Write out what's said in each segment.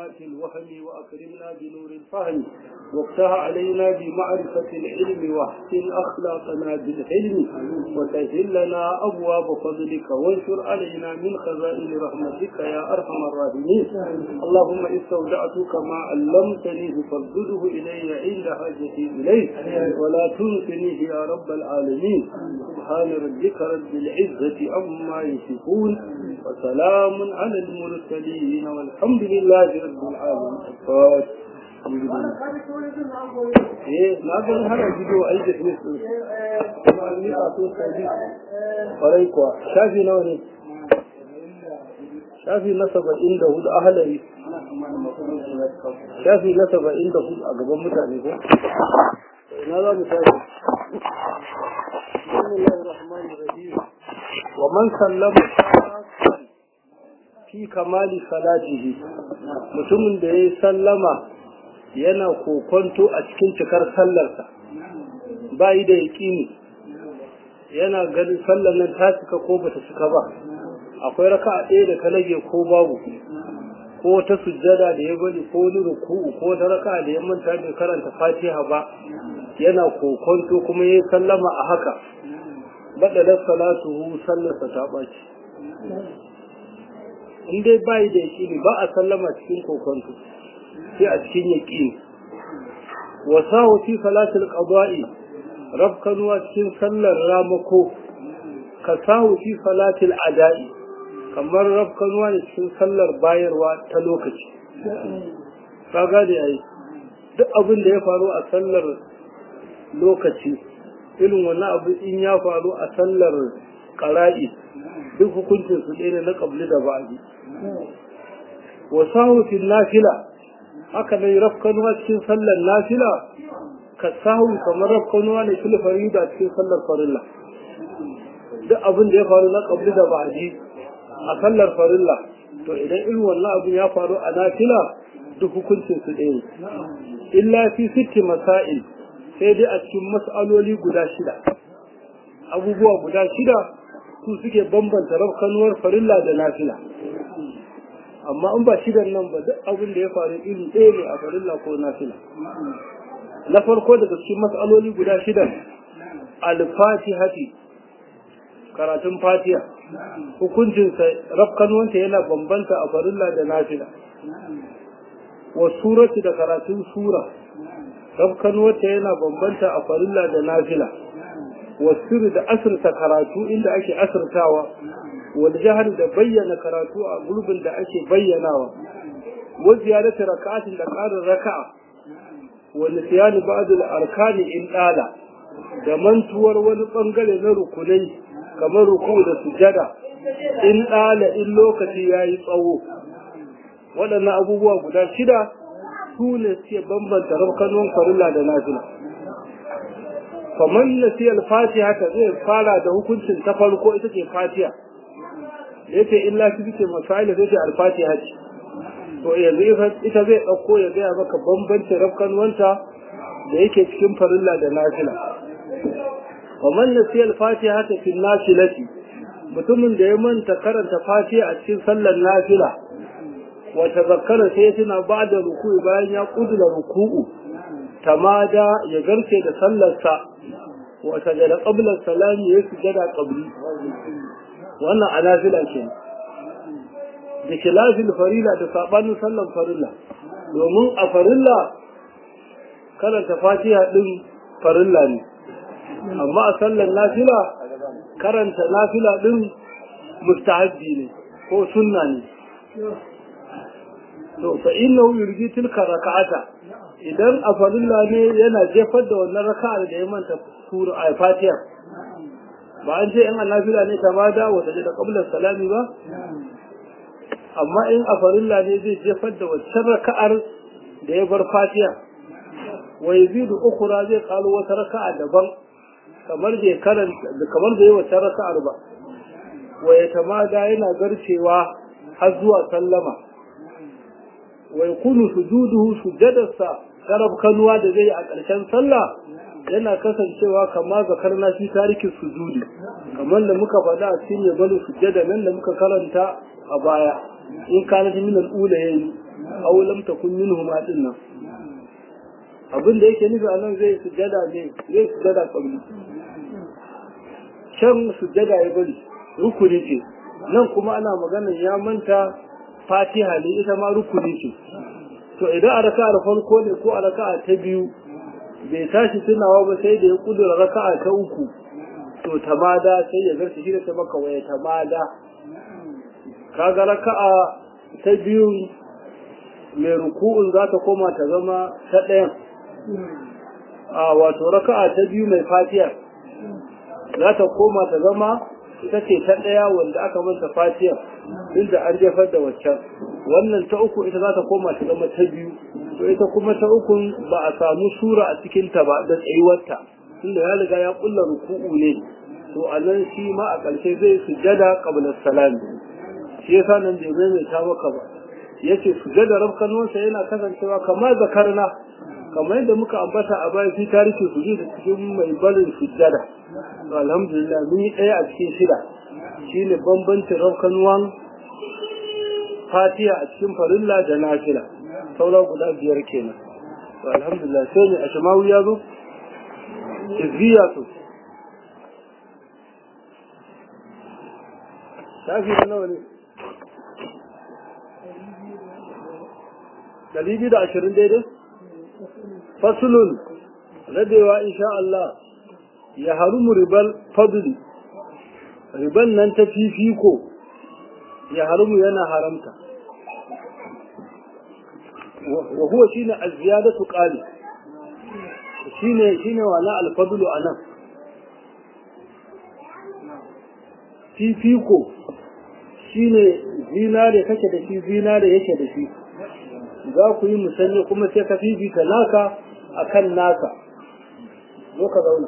ظلمات الوهم وأكرمنا بنور الفهم وافتح علينا بمعرفة العلم واحسن أخلاقنا بالحلم وسهل لنا أبواب فضلك وانشر علينا من خزائن رحمتك يا أرحم الراحمين. اللهم استودعتك ما علمتني فردده إلي عند حاجتي إليه ولا تنسنيه يا رب العالمين. سبحان ربك رب العزة عما يصفون وسلام على المرسلين والحمد لله رب العالمين. na ga hana bidiyo a yi da ne su kuma an nika so sabi kwarai kuwa shafi nawa ne shafi na 74 a halari shafi na 74 a gaban mutane ko na za mu tashi bismillahir rahmanir rahim wa man sallama fi kamali salatihi mutumin da yayi sallama yana kokonto a cikin cikar sallarsa bai da yaƙini yana ganin sallar nan ta cika ko bata cika ba akwai raka'a ɗaya da ta rage ko babu ko ta sujjada da ya bari ko wani ruku'u ko ta raka'a da ya manta bai karanta fatiha ba yana kokonto kuma yayi sallama a haka badalar salatuhu sallarsa ta ɓaci in dai bai da yaƙini ba a sallama cikin kokonto sai a cikin yaƙini wasahu fi salatul qada'i rabkanuwa cikin sallar ramako kasahu fi salatul ada'i kamar rabkanuwa ne cikin sallar bayarwa ta lokaci kaga da yayi duk abin da ya faru a sallar lokaci irin wannan abu in ya faru a sallar qara'i duk hukuncin su ɗaya na qabli da ba'di wasahu fi nafila haka ne rafkanuwa cikin sallar nafila ka sahu kamar rafkanuwa ne fil farida cikin sallar farilla duk abin da ya faru na qabli da ba'di a sallar farilla to idan irin wannan abin ya faru a nafila duk hukuncin su ɗaya illa fi sitti masail sai dai a cikin mas'aloli guda shida abubuwa guda shida su suke bambanta rafkanuwar farilla da nafila amma in ba shidan nan ba duk abin da ya faru iri ɗaya ne a farilla ko nafila na farko daga cikin mas'aloli guda shidan al-fatihati karatun fatiha hukuncinsa rafkanuwanta yana bambanta a farilla da nafila wa surati da karatun sura rafkanuwanta yana bambanta a farilla da nafila wa sirri da asirta karatu inda ake asirtawa wal jahar da bayyana karatu a gurbin da ake bayyanawa wa ziyarati rak'atin da qarin raka'a wa nisyan ba'd al-arkani in dala da mantuwar wani bangare na rukunai kamar ruku da sujada in dala in lokaci yayi tsawo waɗannan abubuwa guda shida su ne suke bambanta rakanon farilla da nafila faman nasiya al-fatiha ta zai fara da hukuncin ta farko ita ce fatiha yace illa fi ce masaila zai ce al-fatiha ce to yanzu ita zai dauko ya ga maka bambancin rafkanuwanta da yake cikin farilla da nafila faman nasiya al-fatiha ta fi nafilati mutumin da ya manta karanta fatiha a cikin sallar nafila wa tazakkara sai tana ba'da ruku'u bayan ya kudura ruku'u tamada ya garke da sallarsa wa sajada qabla salami ya sujada qabli wannan anafila ce da khilafil farila da sabanin sallan farilla domin a farilla karanta fatiha din farilla ne amma a sallan nafila karanta nafila din mustahabbi ne ko sunna ne to fa innahu yurji tilka rak'ata idan a farilla ne yana jefar da wannan raka'ar da ya manta sura al-fatiha ba an ce in nafila ne ta bada wata da qabla salami ba amma in a farilla ne zai jefar da wacce raka'ar da ya bar fatiha wa yazidu ukhra zai kalo wata raka'a daban kamar bai karanta kamar bai wata raka'ar ba wa yatamada yana garcewa har zuwa sallama wa yakunu sujuduhu sujadarsa garab kanuwa da zai a ƙarshen sallah yana kasancewa kama zakarna shi tarikin sujudi kamar da muka faɗa a cikin yabalu sujada nan da muka karanta a baya in kana min al-ula yayi aw lam takun minhum dinnan abin da yake nufi anan zai sujada ne zai sujada qabli can sujada ya bari rukuni ce nan kuma ana maganar ya manta fatiha ne ita ma rukuni ce to idan a raka'a farko ne ko a raka'a ta biyu bai tashi tunawa ba sai da ya kudura raka'a ta uku to tamada sai ya zarta shi da ta maka waya tamada kaga raka'a ta biyu mai ruku'un za ta koma ta zama ta ɗayan wato raka'a ta biyu mai fatiha za ta koma ta zama ita ce ta ɗaya wanda aka manta fatiha inda an jefar da waccan wannan ta uku ita za ta koma ta zama ta biyu to ita kuma ta ukun ba a samu sura a cikin ta ba da tsayuwarta tunda ya riga ya kulla ruku'u ne to a nan shi ma a ƙarshe zai sujjada qabla salam shi yasa nan bai mai ta maka ba yace sujjada rabkanonsa yana kasancewa kamar zakarna kamar yadda muka ambata a baya fi tarihi sujud cikin mai barin sujjada alhamdulillah mun yi ɗaya a cikin shida shine bambancin rabkanuwan fatiha a cikin farilla da nafila sauran guda biyar kenan alhamdulillah sai ne a shamawu ya zo izziya to shafi na nawa ne 220 daidai fasulun rabewa insha Allah ya harumu ribal fadli riban nan ta fifiko ya harumu yana haramta wa huwa shine az-ziyadatu qali shine wala al-fadlu anan fifiko shine zinare kake da shi zinare yake da shi za ku yi musanye kuma sai ka fifita naka akan naka zo ka zauna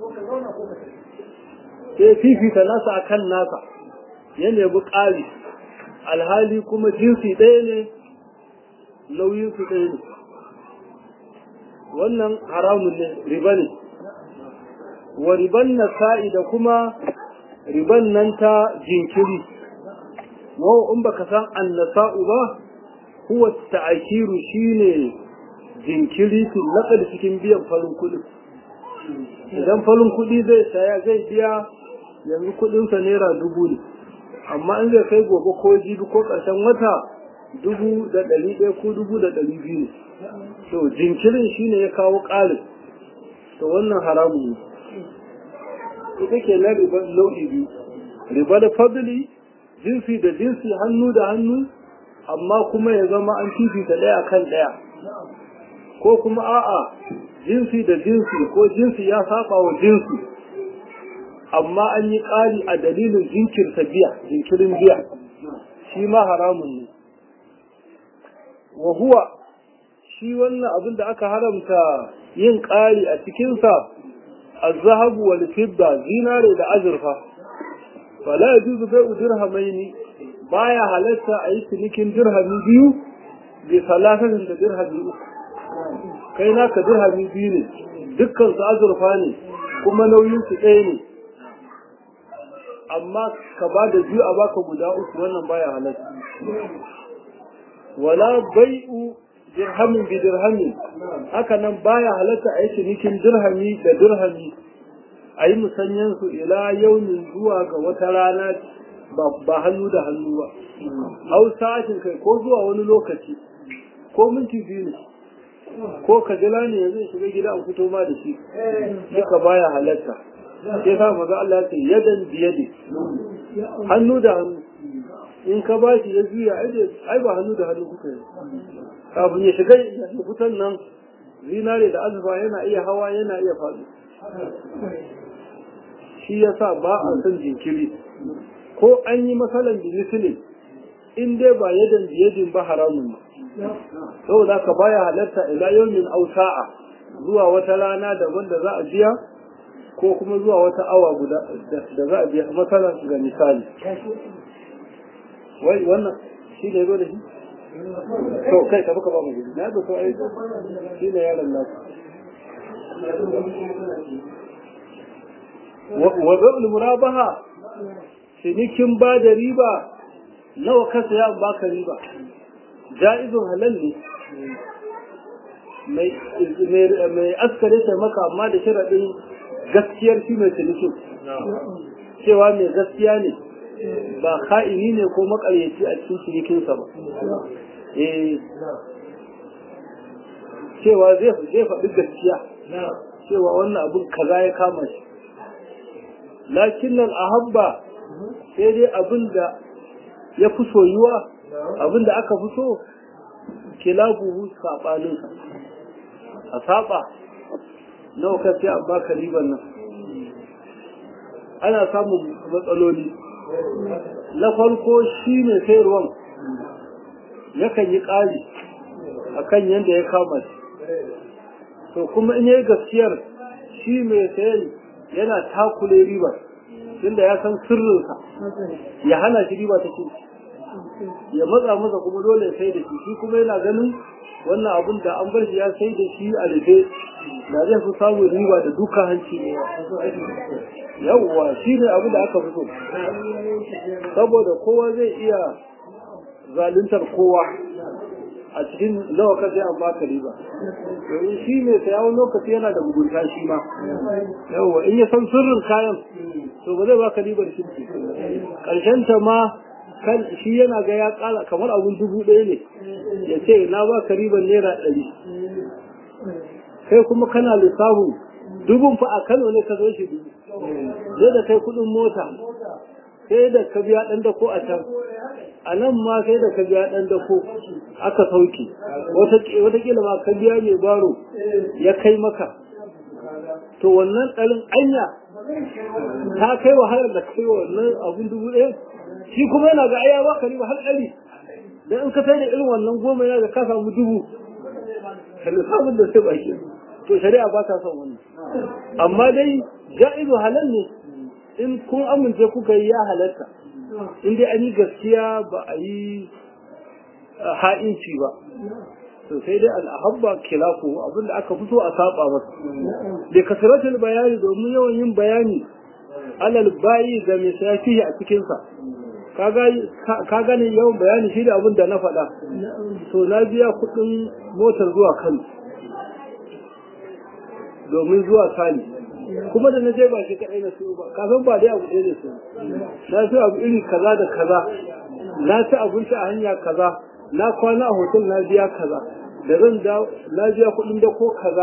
sai fifita nasa akan naka ya nemi ƙari alhali kuma jinsi ɗaya ne nauyin su ɗaya ne wannan haramun ne riba ne wa riban nasa'i da kuma riban nan ta jinkiri wa in baka san annasa'u ba huwa ta'kiru shine jinkiri fil naqd cikin biyan farin kudi idan farin kudi zai saya zai biya yanzu kudin sa naira 1000 ne amma in zai kai gobe ko jibi ko karshen wata 1100 ko 1200 ne to jinkirin shine ya kawo ƙarin to wannan haramun ne ita ke na riba nau'i biyu riba da fadli jinsi da jinsi hannu da hannu amma kuma ya zama an fifita ɗaya kan ɗaya ko kuma a'a jinsi da jinsi ko jinsi ya saba wa jinsi amma an yi ƙari a dalilin jinkirin biya shi ma haramun ne wa huwa shi wannan abin da aka haramta yin ƙari a cikinsa az-zahabu wal fidda zinare da azurfa fala yajuzu bai'u dirhamaini baya halatta a yi cinikin dirhami biyu bi salatin da dirhami uku kai naka dirhami biyu ne dukkan su azurfa ne kuma nauyin su ɗaya ne amma ka ba da biyu a baka guda uku wannan baya halatta wala bai'u dirhamin bi dirhami haka nan baya halatta a yi cinikin dirhami da dirhami a yi musanyen su ila yaumin zuwa ga wata rana ba hannu da hannu ba hau sa'atin kai ko zuwa wani lokaci ko minti biyu ne ko ka jira ne yanzu shiga gida an fito ma da shi duka baya halatta sai sa maza Allah ce yadan biyadi hannu da hannu in ka ba shi ya juya ai ba hannu da hannu kuka yi kafin ya shiga ya fitan nan zinare da azurfa yana iya hawa yana iya faɗi shi yasa ba a son jinkiri ko an yi matsalan da misali in dai ba yadan biyadin ba haramun ne saboda ka baya halatta ila yawmin aw sa'a zuwa wata rana daban da za a biya ko kuma zuwa wata awa guda da za a biya matsalan ga misali wai wannan shi ne zo da shi to kai ka baka ba mu gudu na ga so ai shi ne yaron nasu wa bil murabaha cinikin ba da riba nawa ka saya baka riba ja'izun halal ne mai askare ta maka amma da sharaɗin gaskiyar shi mai cinikin cewa mai gaskiya ne ba ka'ini ne ko makaryaci a cikin cinikinsa ba cewa zai faɗi gaskiya cewa wannan abin kaza ya kama shi lakin nan ahabba sai dai abin da ya fi soyuwa abin da aka fi so kilabuhu saɓaninsa a saba nawa ka sai an baka riban nan ana samun matsaloli na farko shi ne sayarwan yakan yi ƙari a kan yadda ya kama shi to kuma in yi gaskiyar shi mai sayan yana takule ribar tunda ya san sirrinsa ya hana shi riba ta cinci ya matsa masa kuma dole ya sai da shi kuma yana ganin wannan abin da an bar shi ya sai da shi a rufe da zai fi samun riba da duka hanci ne yawwa shi ne abin da aka fi so saboda kowa zai iya zaluntar kowa a cikin nawa ka sai an baka riba domin shi ne saya wani lokaci yana da mugunta shi ma yawwa in ya san sirrin kayan to ba zai baka ribar shi karshen ta ma kan shi yana ga ya kala kamar abun 1000 ne ya ce na baka ribar naira 100 kai kuma kana lissafin dubun fa a Kano ne ka zo shi dubu sai da kai kudin mota sai da ka biya dan dako a can a nan ma sai da ka biya dan dako aka sauke wata kila ma ka biya mai baro ya kai maka to wannan ɗalin anya ta kai wahalar da kai wannan abun 1000 shi kuma yana ga aya baka riba har 100 dan in ka sai da irin wannan 10 yana da ka samu 1000 kana sabon da sai baki to shari'a ba ta son wannan amma dai ja'izu halal ne in kun amince kuka yi ya halatta in dai an yi gaskiya ba a yi ha'inci ba to sai dai al'ahabba kilafu abinda aka fito a saba masa da kasratul bayani domin yawan yin bayani alal bayi ga mai safi a cikin sa ka gane yawan bayani shi da abin da na faɗa to na biya kuɗin motar zuwa Kano domin zuwa Sani kuma da na je ba shi kaɗai na siyo ba kafin ba dai abu ɗaya da su na siyo abu iri kaza da kaza na ci abinci a hanya kaza na kwana a hotel na biya kaza da zan dawo na biya kuɗin da ko kaza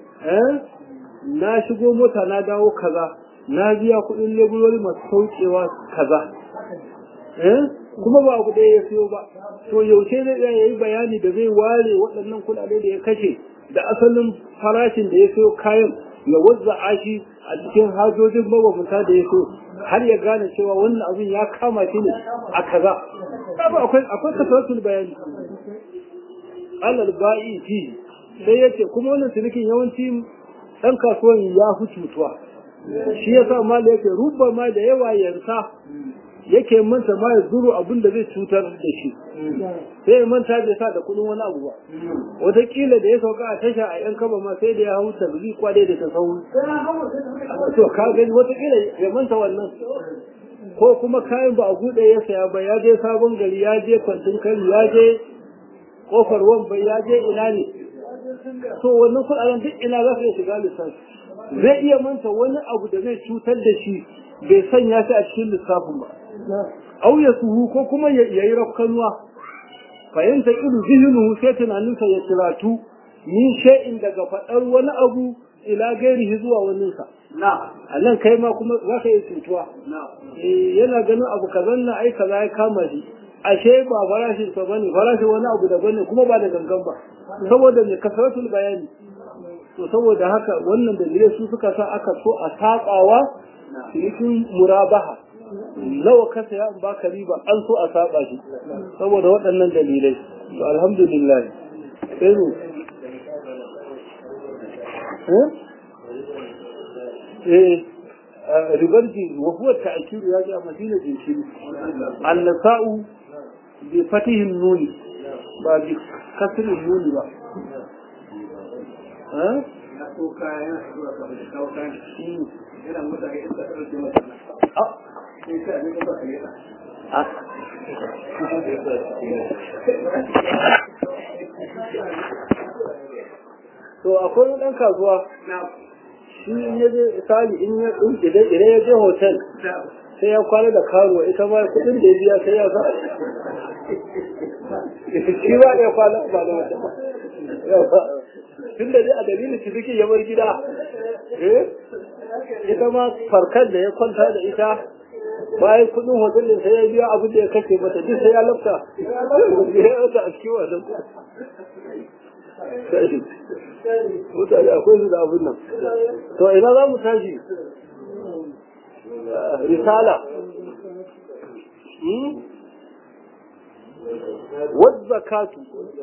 na shigo mota na dawo kaza na biya kuɗin leburori masu saukewa kaza kuma ba abu ɗaya ya siyo ba to yaushe zai iya yi bayani da zai ware waɗannan kuɗaɗe da ya kashe da asalin farashin da ya siyo kayan ya wazza'a shi a cikin hajojin mabambanta da ya so har ya gane cewa wannan abin ya kama shi ne a kaza akwai kasaratul bayani alal ba'i fi sai yace kuma wannan cinikin yawanci dan kasuwan ya fi cutuwa shi yasa mal yake rubba ma da yawa yansa yake manta ma ya zuru abin da zai cutar da shi sai manta da sa da kudin wani abu ba wataƙila da ya sauka a tasha a yan kaba ma sai da ya hau tabbi kwade da ta sau to ka gani wataƙila ya manta wannan ko kuma kayan ba a buɗe ya saya ba ya je sabon gari ya je kwantin kari ya je kofar wambai ya je ina ne to wannan kuɗaɗen duk ina za su iya shiga lissafi zai iya manta wani abu da zai cutar da shi bai sanya shi a cikin lissafin ba au ya suhu ko kuma ya yi rafkanuwa fahimta ilu zihinuhu sai tunaninsa ya kiratu min shay'in daga faɗar wani abu ila gairihi zuwa waninsa a nan kai ma kuma za ka yi cutuwa yana ganin abu kazan na ai kaza ya kama shi ashe ba farashin sa bane farashin wani abu daban ne kuma ba da gangan ba saboda mai kasratul bayani to saboda haka wannan dalilai su suka sa aka so a sabawa cikin murabaha nawa ka saya in baka riba an so a saba shi saboda waɗannan dalilai to alhamdulillah sai mu ribarji wa huwa ta'kid ya ji a madina jinkiri an-nasa'u bi fatihin nuni ba bi kasrin nuni ba yana to akwai ɗan kasuwa shi ya je sali in ya idan ya je hotel sai ya kwana da karuwa ita ma kuɗin da ya biya sai ya sa shi ba ya kwana ba da wata tun da dai a dalilin ciniki ya bar gida ita ma farkar da ya kwanta da ita bayan kudin hotelin sai ya biya abin da ya kashe mata duk sai ya lafta ya yauta a cikin wasan mutane akwai su da abin nan to ina za mu tashi risala wadda katu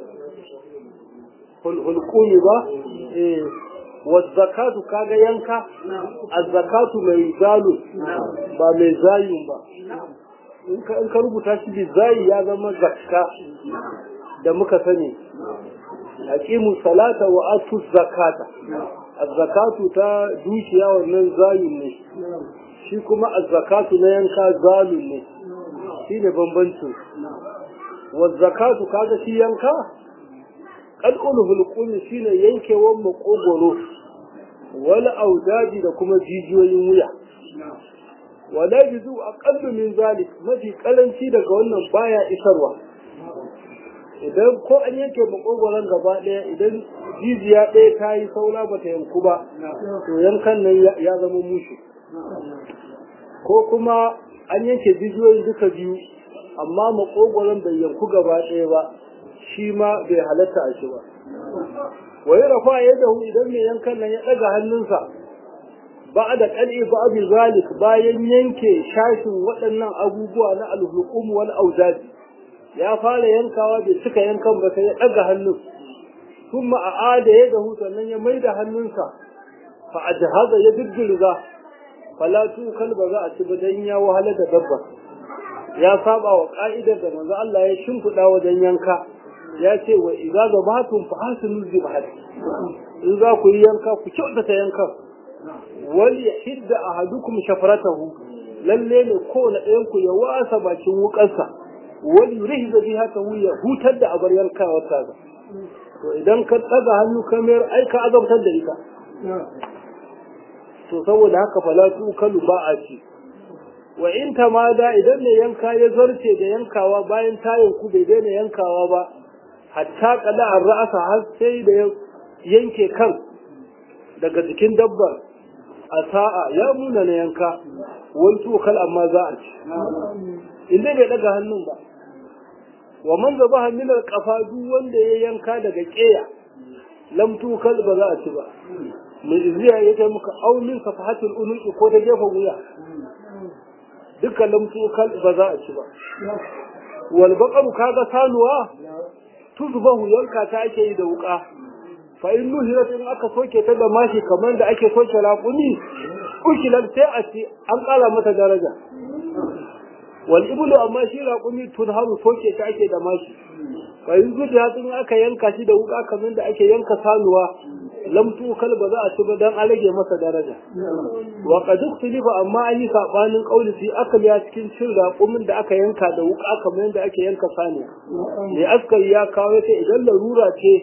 hulkuni ba والزكاة كاغا ينكا الزكاة mai zalu ba mai zayun ba in ka rubuta shi bi zayi ya zama zakka da muka sani aqimu salata wa atu zakata az-zakatu ta dukiya wannan zayun ne shi kuma az-zakatu na yanka zalun ne shine bambancin waz-zakatu kaga shi yanka al'ulhul qulli shine yankewan makogoro wala audaji da kuma jijiyoyin wuya wala jizu aqallu min zalik mafi karanci daga wannan baya isarwa idan ko an yanke makogoron gaba daya idan jijiya daya ta yi saura bata yanku ba to yankan nan ya zama mushi ko kuma an yanke jijiyoyin duka biyu amma makogoron bai yanku gaba daya ba shi ma bai halatta a shi ba wai rafa yadahu idan mai yankan nan ya daga hannunsa ba da qal'i ba bi zalik bayan yanke shashin waɗannan abubuwa na al-huqum wal awdad ya fara yankawa bai cika yankan ba sai ya daga hannun kuma aada yadahu sannan ya maida hannunsa fa ajhaza ya diddirga fala tu kalba za a ci ba dan ya wahala da dabba ya saba wa ka'idar da manzo Allah ya shimfida wajen yanka ya ce wa idza zabatum fa hasinu zibhat in za ku yi yanka ku kyautata yankan wal yahidda ahadukum shafratahu lalle ne ko na ɗayan ku ya wasa bakin wukarsa wal yurihza biha ya hutar da abar yankawa ta to idan ka tsaga hannu kamar ai ka azabtar da ita to saboda haka falatu kalu ba a ci wa in tamada idan ne yanka ya zarce da yankawa bayan tayin ku bai daina yankawa ba hatta kada an ra'asa har sai da yanke kan daga jikin dabbar a sa'a ya muna na yanka wani tukal amma za a ci inda bai daga hannun ba wa man zaba hannun kafa duk wanda ya yanka daga keya lam tukal ba za a ci ba mai izziya ya ce muka aunin safahatul unuki ko ta gefen wuya dukkan lam tukal ba za a ci ba wal baqaru kaga sanuwa tuzbahu yanka ta ake yi da wuka fa in nuhirat in aka soke ta da mashi kamar da ake soke raƙumi ushilan sai a ci an ƙara mata daraja wal iblu amma shi raƙumi tunharu soke ta ake da mashi fa in zuciya in aka yanka shi da wuka kamar da ake yanka sanuwa lam tukal ba za a ci ba dan a rage masa daraja wa qad ikhtalifa amma an yi sabanin kauli fi akali a cikin cin raƙumin da aka yanka da wuka kamar da ake yanka saniya ne askari ya kawo ta idan larura ce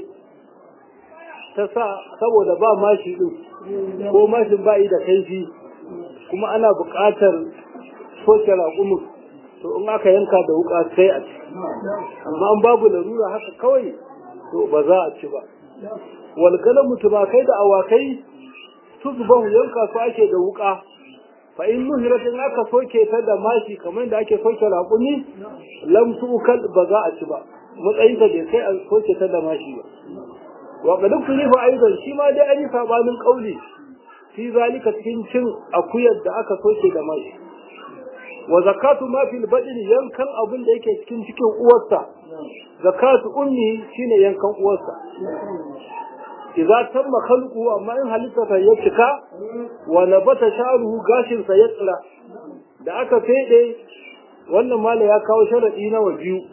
ta sa saboda ba mashi din ko mashin ba yi da kaifi kuma ana buƙatar soke raƙumin to in aka yanka da wuka sai a ci amma an babu larura haka kawai to ba za a ci ba wal kalamu tubakai da awakai tuzbahu yanka su ake da wuka fa in nuhiratin aka soke ta da mashi kamar da ake soke raƙumi lam tukal ba za a ci ba matsayin da bai kai a soke ta da mashi ba wa qad kulifa aidan shi ma dai an yi sabanin kauli fi zalika cikin cin akuyar da aka soke da mashi wa zakatu ma fil badn yankan abin da yake cikin uwarsa zakatu ummi shine yankan uwarsa idza tamma khalquhu amma in halitta ta ya cika wa nabata sha'ruhu gashin sa ya tsira da aka fede wannan mala ya kawo sharadi na biyu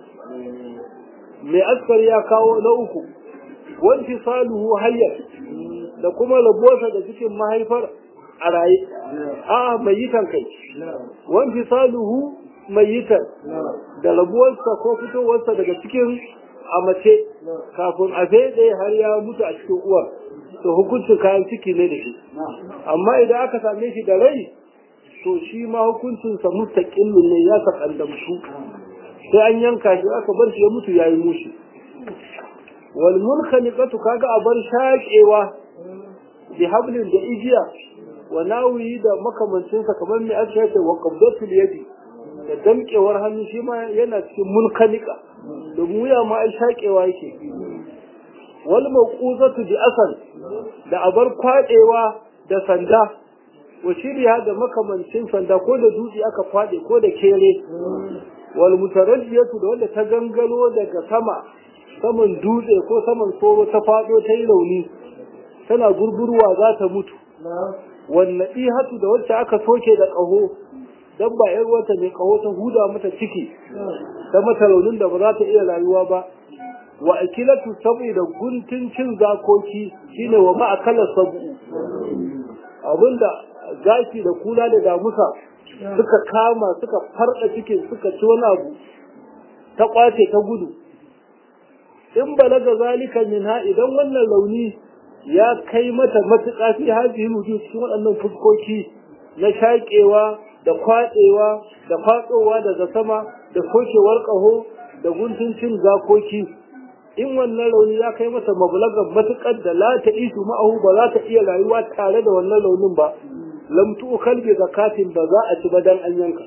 mai askari ya kawo na uku wanti saluhu hayyar da kuma labosa da cikin mahaifar a raye a mayitan kai wanti saluhu mayitan da labuwarsa ko fitowarsa daga cikin a mace kafin a fede har ya mutu a cikin uwar to hukuncin kayan ciki ne da shi amma idan aka same shi da rai to shi ma hukuncinsa mustaqillun ne ya takandamsu sai an yanka shi aka bar shi ya mutu yayi mushi wal munkhaliqatu kaga a bar shaƙewa bi hablin da ijiya wa nawi da makamancinsa kamar mai aka yace wa qabdatul yadi da damkewar hannu shi ma yana cikin munkhaliqa domin wuya ma ai shaƙewa yake wal mawquzatu bi asal da abar kwadewa da sanda wa shirya da makamancin sanda ko da dutse aka kwade ko da kere wal mutarajjiyatu da wanda ta gangalo daga saman dutse ko saman soro ta fado ta yi rauni tana gurgurwa za ta mutu wan nadihatu da wacce aka soke da kaho dan ba yar wata ne kaho ta huda mata ciki ta mata raunin da ba za ta iya rayuwa ba wa akilatu saboda guntun cin zakoki shine wa ma'akala sabu abinda zaki da kula da damusa suka kama suka farda cikin suka ci wani abu ta kwace ta gudu in balaga zalika minha idan wannan launi ya kai mata matuƙa fi hazihi wujud cikin waɗannan fuskoki na shaƙewa da kwaɗewa da fatsowa daga sama da kokewar ƙaho da guntun cin zakoki in wannan rauni ya kai mata mablagan matuƙar da la ta isu ma'ahu ba za ta iya rayuwa tare da wannan raunin ba lam tu'kal bi zakatin ba za a ci ba dan an yanka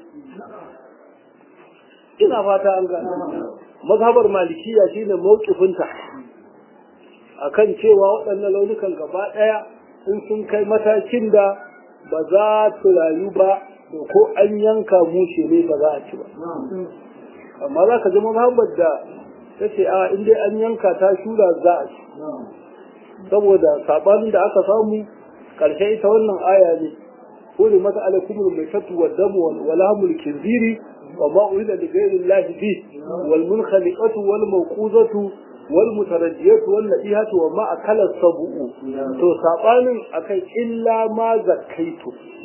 ina fata an gane mazhabar malikiya shine mawqifinta akan cewa waɗannan launukan gaba ɗaya in sun kai matakin da ba za su rayu ba ko an yanka mushe ne ba za a ci ba amma za ka ji mazhabar da ta ce a in dai an yanka ta shura za a ci saboda sabanin da aka samu ƙarshe ita wannan aya ne kuli mata alaikumul maitatu wad damu wal lahmul khinziri wa ma urida li ghayri llahi bi wal munkhaliqatu wal mawquzatu wal mutarajjiyatu wal nadihatu wa ma akala sabu to sabanin akai illa ma zakaitu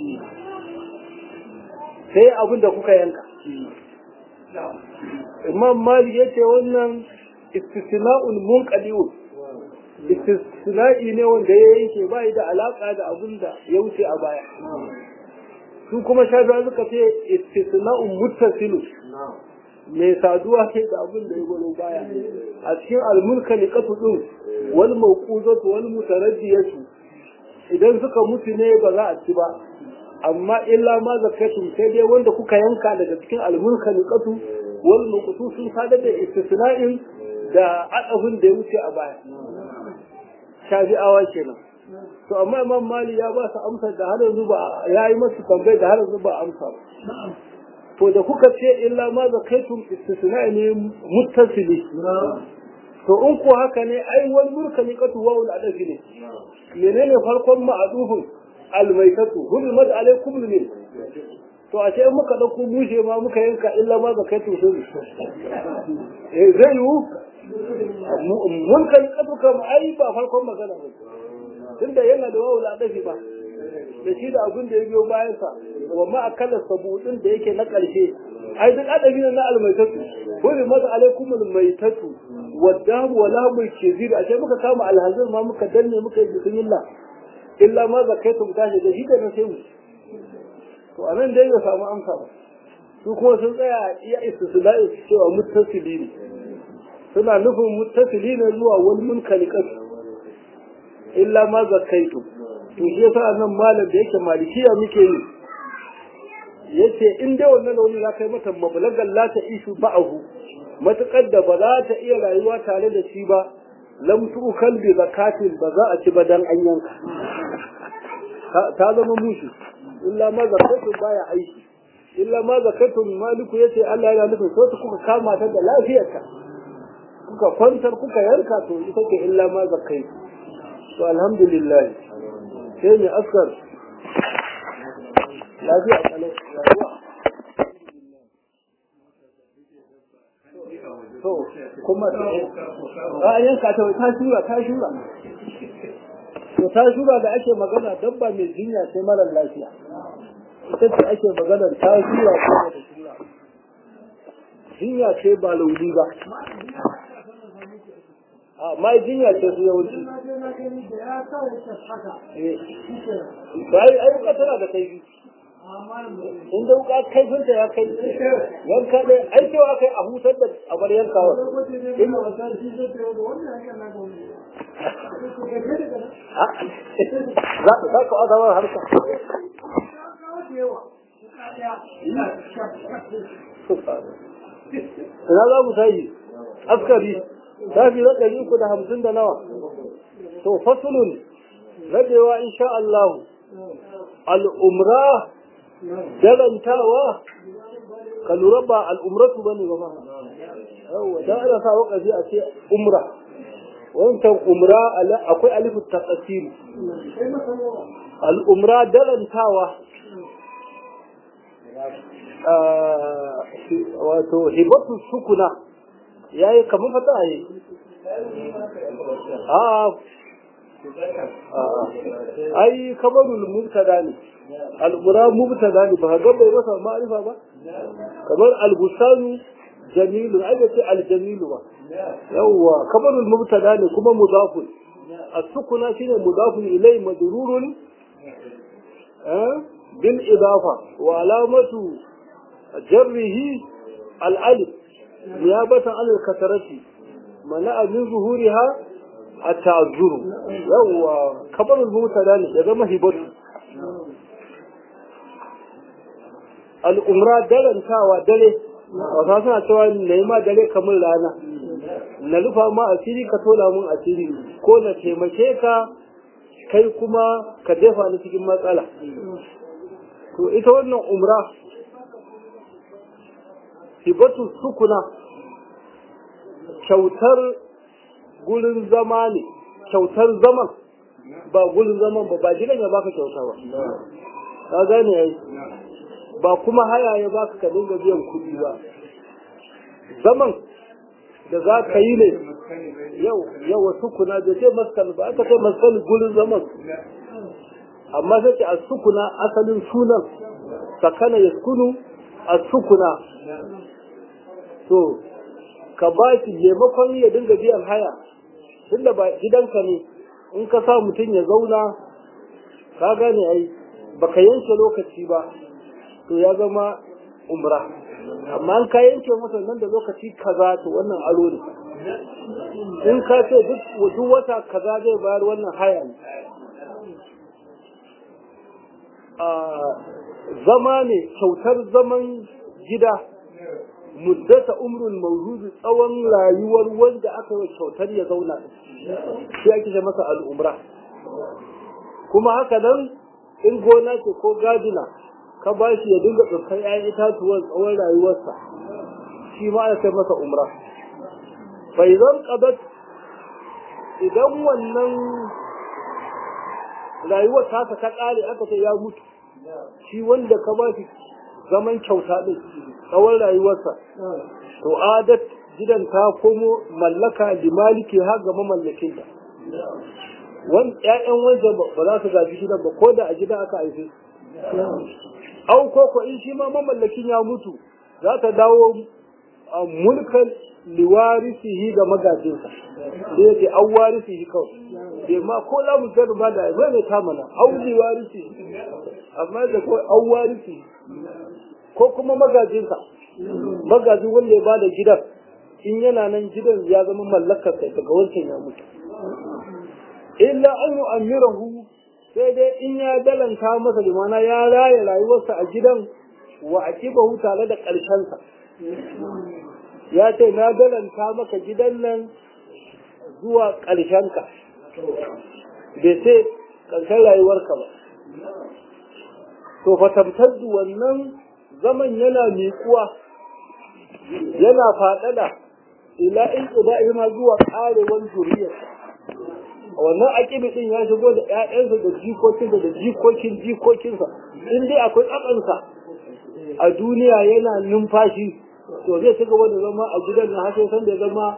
sai abin da kuka yanka imam malik yace wannan istisna'ul munqadi'un istisna'i ne wanda ya yanke bai da alaka da abin da ya wuce a baya su kuma shafi'a suka ce istisna'un muttasilu mai saduwa ce da abin da ya gwado baya a cikin al-mulkaliqatu din wal mawquzatu wal mutarajjiyatu idan suka mutu ne ba za a ci ba amma illa ma zakatun sai dai wanda kuka yanka daga cikin al-mulkaliqatu wal mawqutu sun sadar da istisna'in da adabin da ya wuce a baya shafi'awa kenan to amma imam mali ya ba su amsar da har yanzu ba yayi masu tambayar da har yanzu ba amsa ba to da kuka ce illa ma zakaitum istisna'i ne muttasili to in ko haka ne ai wal murkaliqatu wa al adafi ne menene farkon ma'adufin almaitatu hurmat alaikum min to a ce muka dauko mushe ma muka yanka illa ma zakaitum sun zai yi murkaliqatu kam ai ba farkon magana ba tunda yana da wawul adafi ba da shi da abin da ya biyo bayan sa wa ma akala sabudin da yake na karshe ai duk adabi na almaitatu hurmat alaikum almaitatu waddahu wala mai kizir a ce muka kama alhazir ma muka danne muka yi bismillah illa ma zakaitum tashi da shi da na sai mu to anan dai ya samu amsa ba su kuma sun tsaya iya istisna'i cewa muttasili ne suna nufin muttasili ne zuwa wal munkaliqat illa ma zakaitum to shi yasa nan malam da yake malikiya muke yi yace in dai wannan launi za kai mata mablagan la ta isu ba'ahu matakar da ba za ta iya rayuwa tare da shi ba lam tu'kal bi zakatin ba za a ci ba dan an yanka ta zama mushi illa ma zakatun baya aiki illa ma zakatun maliku yace Allah ya nufin so ta kuka kama ta da lafiyarka kuka kwantar kuka yanka to ita ce illa ma zakai to alhamdulillah sai ne askar lafiya kalau to kuma a yanka ta shura to ta shura da ake magana dabba mai jinya sai mara lafiya ita ce ake magana ta shura ko da shura jinya ce ba launi ba amma jinya ce su yawanci ai wuka tana da kaifi inda wuka kaifinta ya kai yanka ɗaya ai cewa kai a hutar da abar yankawa za ka azamar harka ina za mu tayi askari tafi na 350 da nawa to fasulun rabewa insha Allah al'umra jalantawa ka lura ba al'umratu bane ba ma yawa dan ana sa wakafi a ce umra wancan umra akwai alifu taqsim al'umra jalantawa wato hibatu sukuna yayi kamar fata yi ai kabarul mubtada ne al-mura mubtada ne ba ga bai masa ma'rifa ba kamar al-busanu jamilun ai da ce al-jamilu ba yawa kabarul mubtada ne kuma mudafun as-sukuna shine mudafun ilay madrurun bil idafa wa alamatu jarrihi al-alif niyabatan al-kasrati mana min zuhuriha التعذر يو خبر المبتدا ne daga mahibatu al'umra darantawa dare wata suna cewa ne ma dare kamar rana na lufa ma asiri ka tola mun asiri ko na taimake ka kai kuma ka jefa ni cikin matsala to ita wannan umra hibatu sukuna kyautar gurin zama ne kyautar zaman ba gurin zaman ba gidan ya baka kyauta ba ka gane yayi ba kuma haya ya baka ka dinga biyan kuɗi ba zaman da za ka yi ne yau sukuna da ce maskan ba aka ce maskan gurin zaman amma sai ce a sukuna asalin sunan sakana ya sukunu a sukuna to ka ba shi maimakon ya dinga biyan haya tunda ba gidanka ne in ka sa mutum ya zauna ka gane ai baka yanke lokaci ba to ya zama umra amma an ka yanke masa nan da lokaci kaza to wannan aro ne in ka ce duk wata kaza zai bayar wannan haya ne zama ne kyautar zaman gida muddata umrul mawjud tsawon rayuwar wanda aka yi kyautar ya zauna shi ake ce masa al'umra kuma haka nan in gona ce ko gadina ka ba shi ya dinga tsukkan 'ya'yan itatuwan tsawon rayuwarsa shi ma ana ce masa umra bai zan qadat idan wannan rayuwar ta kare aka ce ya mutu shi wanda ka ba shi zaman kyauta din tsawon rayuwarsa to adat gidan ta komo mallaka da maliki har ga mamallakinta ƴaƴan wanda ba za su gaji gidan ba ko da a gida aka haife au ko in shi ma mamallakin ya mutu za ta dawo mulkan liwarisihi ga magajinsa da yake an warisihi kawai bai ma ko la mu gani ba da zai ne ta mana au liwarisihi amma da ko an warisihi ko kuma magajinsa magajin wanda ya bada gidan in yana nan gidan ya zama mallakar sai daga wancan ya mutu illa an yu'ammirahu sai dai in ya dalanta masa limana ya raya rayuwarsa a gidan wa aqibahu tare da ƙarshen sa ya ce na dalanta maka gidan nan zuwa ƙarshen ka bai sai ƙarshen rayuwarka ba to fa tamtaddu wannan zaman yana miƙuwa yana faɗaɗa ila in ƙuda'i ma zuwa ƙarewar zuriyarsa wannan aƙibi ɗin ya shigo da ƴaƴansa da jikokinsa da jikokinsa in dai akwai ƙaƙansa a duniya yana numfashi to zai ci gaba da zama a gidan na hasai san da ya zama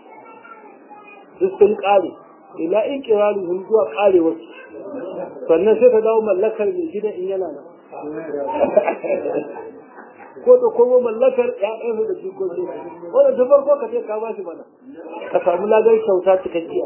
sun ƙare ila in ƙirari sun zuwa ƙarewar sannan sai ka dawo mallakar mai gidan in yana nan ko da kuma mallakar ƴaƴansa da jikoki wannan da farko ka ce ka ba shi mana ka samu ladan kyauta cikakkiya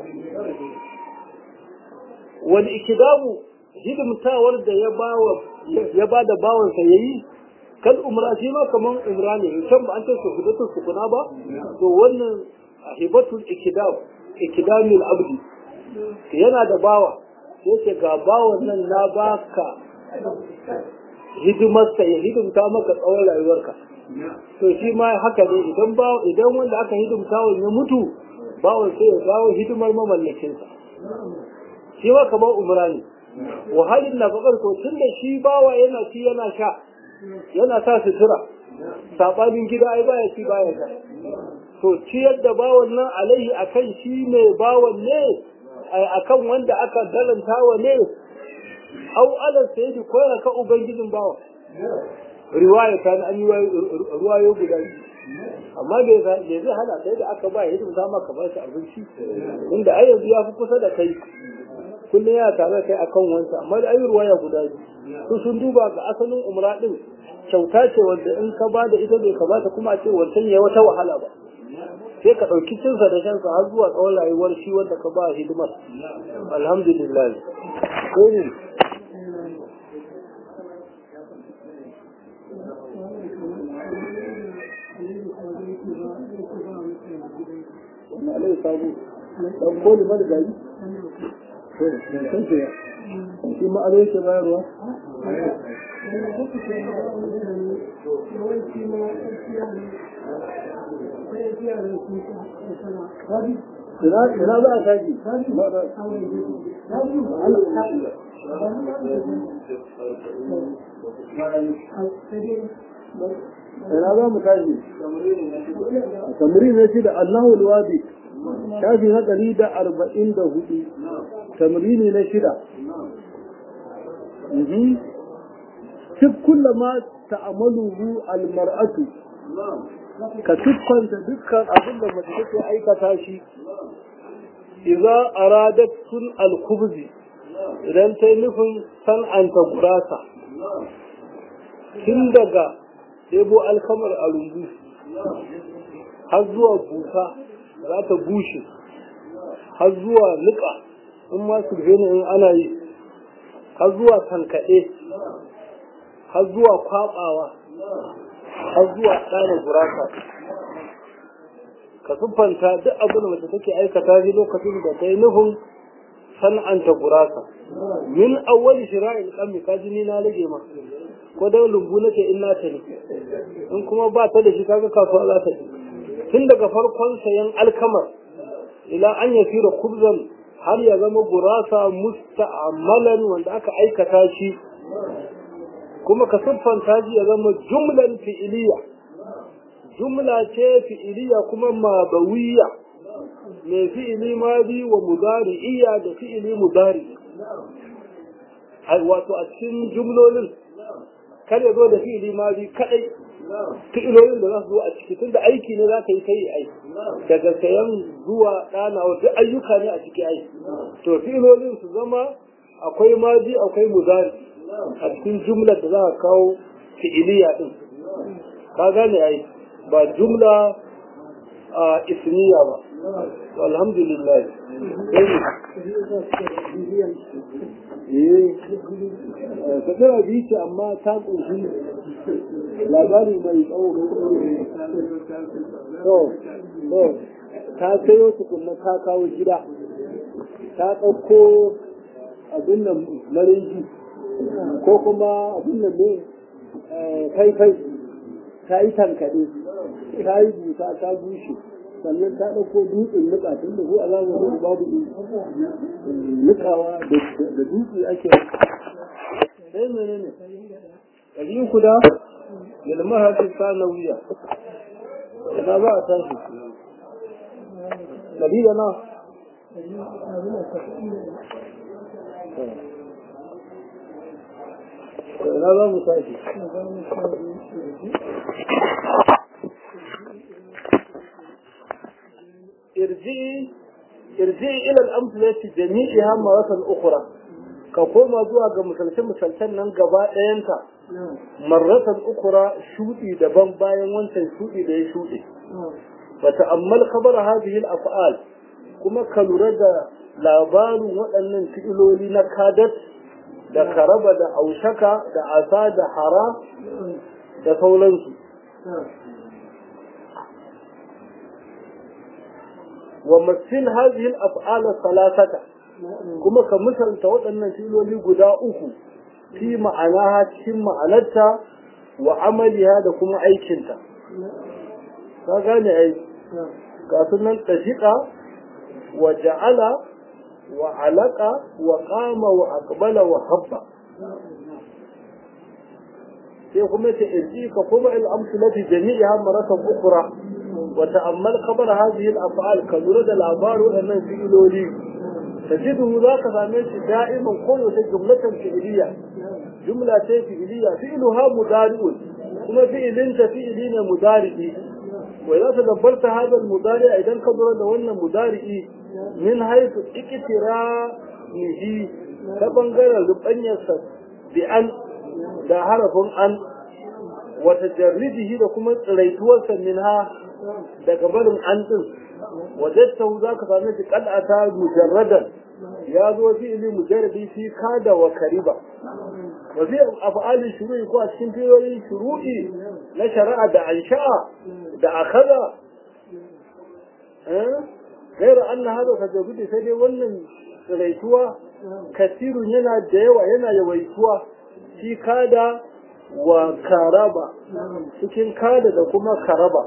wal ikidamu hidimtawar da ya ba da bawansa yayi kal umra shi ma kaman umra ne can ba an ce su hibatul sukuna ba to wannan hibatul ikidamul abdi yana da bawa yace ga bawan nan na baka hidimarsa ya hidimta maka tsawon rayuwarka to shi ma haka ne idan wanda aka hidimta wa ya mutu bawan sai ya dawo hidimar mamallakinsa shi ma kamar umra ne wahalin na bakar to tun da shi bawa yana ci yana sha yana sa sutura sabanin gida ai baya ci baya sha to ciyar da bawan nan alaihi akan shi ne bawan ne akan wanda aka dalanta wa ne au alal sayyidi ko ka ubangijin bawa riwaya ta an yi ruwayo guda amma bai zai hana sai da aka ba hidin zama ka ba shi abinci inda ai yanzu ya fi kusa da kai kullum ya tare kai akan wansa amma da ayi ruwaya guda su sun duba ga asalin umra din kyauta ce wanda in ka ba da ita bai kamata kuma a ce wancan ya wata wahala ba sai ka ɗauki cinsa da shansa har zuwa tsawon rayuwar shi wanda ka ba hidimar alhamdulillah alai sabu dan koli marigayi shi ma alai ke bayarwa ina za a taji ina za mu taji tamri ne shi da Allahu alwadi shafi na 144 tamrini na shida duk kullama ta'amaluhu almar'atu ka tukkanta dukkan abin da mace take aikata shi idza aradat sun alkhubzi idan ta yi nufin san'anta gurasa tun daga ɗebo alkamar a rumbu har zuwa busa za ta bushe har zuwa niƙa in ma su ne in ana yi har zuwa tankaɗe har zuwa kwaɓawa har zuwa ɗana gurasa ka siffanta duk abin da mace take aikata shi lokacin da ta yi nufin san'anta gurasa min awwali shira'il qammi kaji ni na rage ma ko da lumbu nake in nata ne in kuma ba ta da shi kaga kasuwa za ta yi tun daga farkon sayan alkamar ila an yasira kubzan har ya zama gurasa musta'amalan wanda aka aikata shi kuma ka siffanta shi ya zama jumlan fi'iliya jumla ce fi'iliya kuma mabawiyya mai fi'ili madi wa mudari'iyya da fi'ili mudari wato a cikin jumlolin kar ya zo da fi'ili madi kadai fi'ilolin da za su zo a ciki tunda aiki ne za ka yi kai aiki daga sayan zuwa ɗana wasu ayyuka ne a ciki aiki to fi'ilolin su zama akwai madi akwai mudari a cikin jumlar da za ka kawo fi'iliya din ka gane ai ba jumla ismiya ba alhamdulillah ka kira bici amma ta ƙunshi labari mai tsawo ta sayo tukunna ta kawo gida ta ɗauko abin nan marinji ko kuma abin nan ne kai ta yi tankaɗe ta yi busa ta bushe sannan ta ɗauko dutsen nika tun da ko alamar da babu nikawa da dutse ake sai mene ne ɗari kuda ilmar hasin ta nauyiya ina za a tashi ɗari da na ina za mu tashi irji ila al-amsalati jami'iha maratan ukhra ka koma zuwa ga misalce-misalcen nan gaba ɗayanta marratan ukura shudi daban bayan wancan shudi da ya shuɗe wa ta'ammal khabar hadhihi al-af'al kuma ka lura da labarin waɗannan fi'iloli na kadat da karaba da aushaka da asa da hara da sauransu wa masil hadhihi al-af'al thalathata kuma ka misalta waɗannan fi'iloli guda uku fi ma'anaha cikin ma'anarta wa amaliha da kuma aikinta ka gane ai ga sunan tashiqa wa ja'ala wa alaqa wa qama wa aqbala wa habba sai kuma ta irji ka kuma al-amsalati jami'a maratan ukhra wa ta'ammal khabar hadhihi al-af'al ka lura da labaru annan fi'iloli تجده ذاك فاميش دائما كله جملة فعلية جملة فعلية فعلها مضارع ثم فعل انت فعلين مضارع وإذا تدبرت هذا المضارع إذا كبر دولنا مضارع من حيث اقترانه تبنغر لبنيا بأن ده حرف أن وتجرده لكم ريتوسا منها ده قبل أن وجدته ذاك فاميش قد أتى مجردا يا ذو فعل مجرد في كاد وكربا وفي أفعال الشروع يكون أشكين في الشروع نشرع دا أنشاء دا أخذ غير أن هذا فجوبت سيدي ولن ريتوا كثير ينا ديوة ينا يويتوا في كاد وكربا سكين كاد دا كما كربا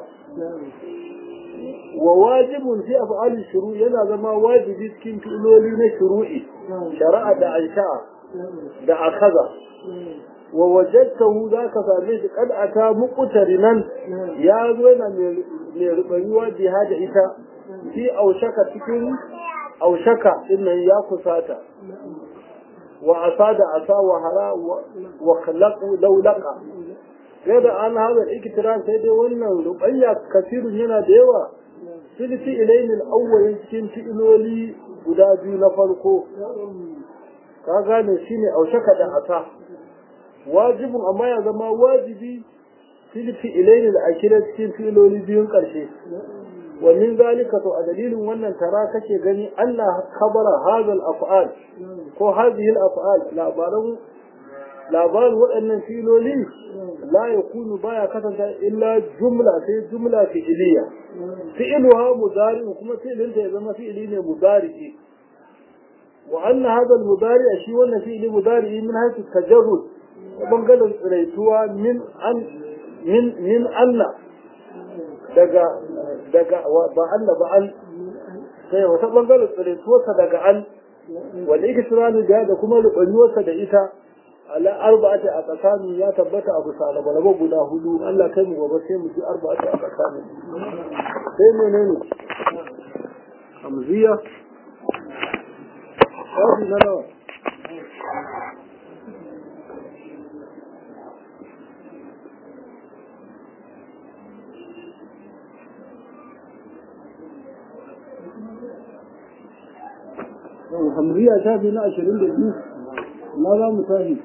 وواجب في أفعال الشروع ينا زما واجب يسكن في أولولين شروعي شرع دا أنشاء دا أخذ ووجدته ذاك فأميش قد أتى مقترنا يا ذونا من بهذا إتا في أوشك تكون أوشك إنه ياكساتا وأصاد عصا وهراء وخلق لو لقى غير أن هذا الإكتران سيدي وانا ربعي كثير هنا ديوة سلسي إلين الأول يسكن في إلولي وداجي نفرقه كاغاني شيني أوشك دعتا واجب أما يزما واجبي سلسي إلين الأكلة يسكن في إلولي بيون قرشي ومن ذلك دليل وانا ترى كشي غني أن خبر هذا الأفعال هذه الأفعال labarin waɗannan filoli la ya kunu baya kasanta illa jumla sai jumla fi'iliya fi'iluha mudari kuma fi'ilin ta ya zama fi'ili ne mudari wa anna hadha al-mudari shi wannan fi'ili mudari min haythu tajarrud bangaren tsiraituwa min anna daga ba Allah ba an sai wata bangaren tsiraituwarsa daga an wanda yake tsirani da kuma rubanyuwarsa da ita ala arba'ati a tsakanin ya tabbata abu salaba guda hudu Allah kai mu gobe sai mu ji arba'ati a tsakanin sai menene hamziya sai na nawa hamziya ta fi na 22 na za mu tashi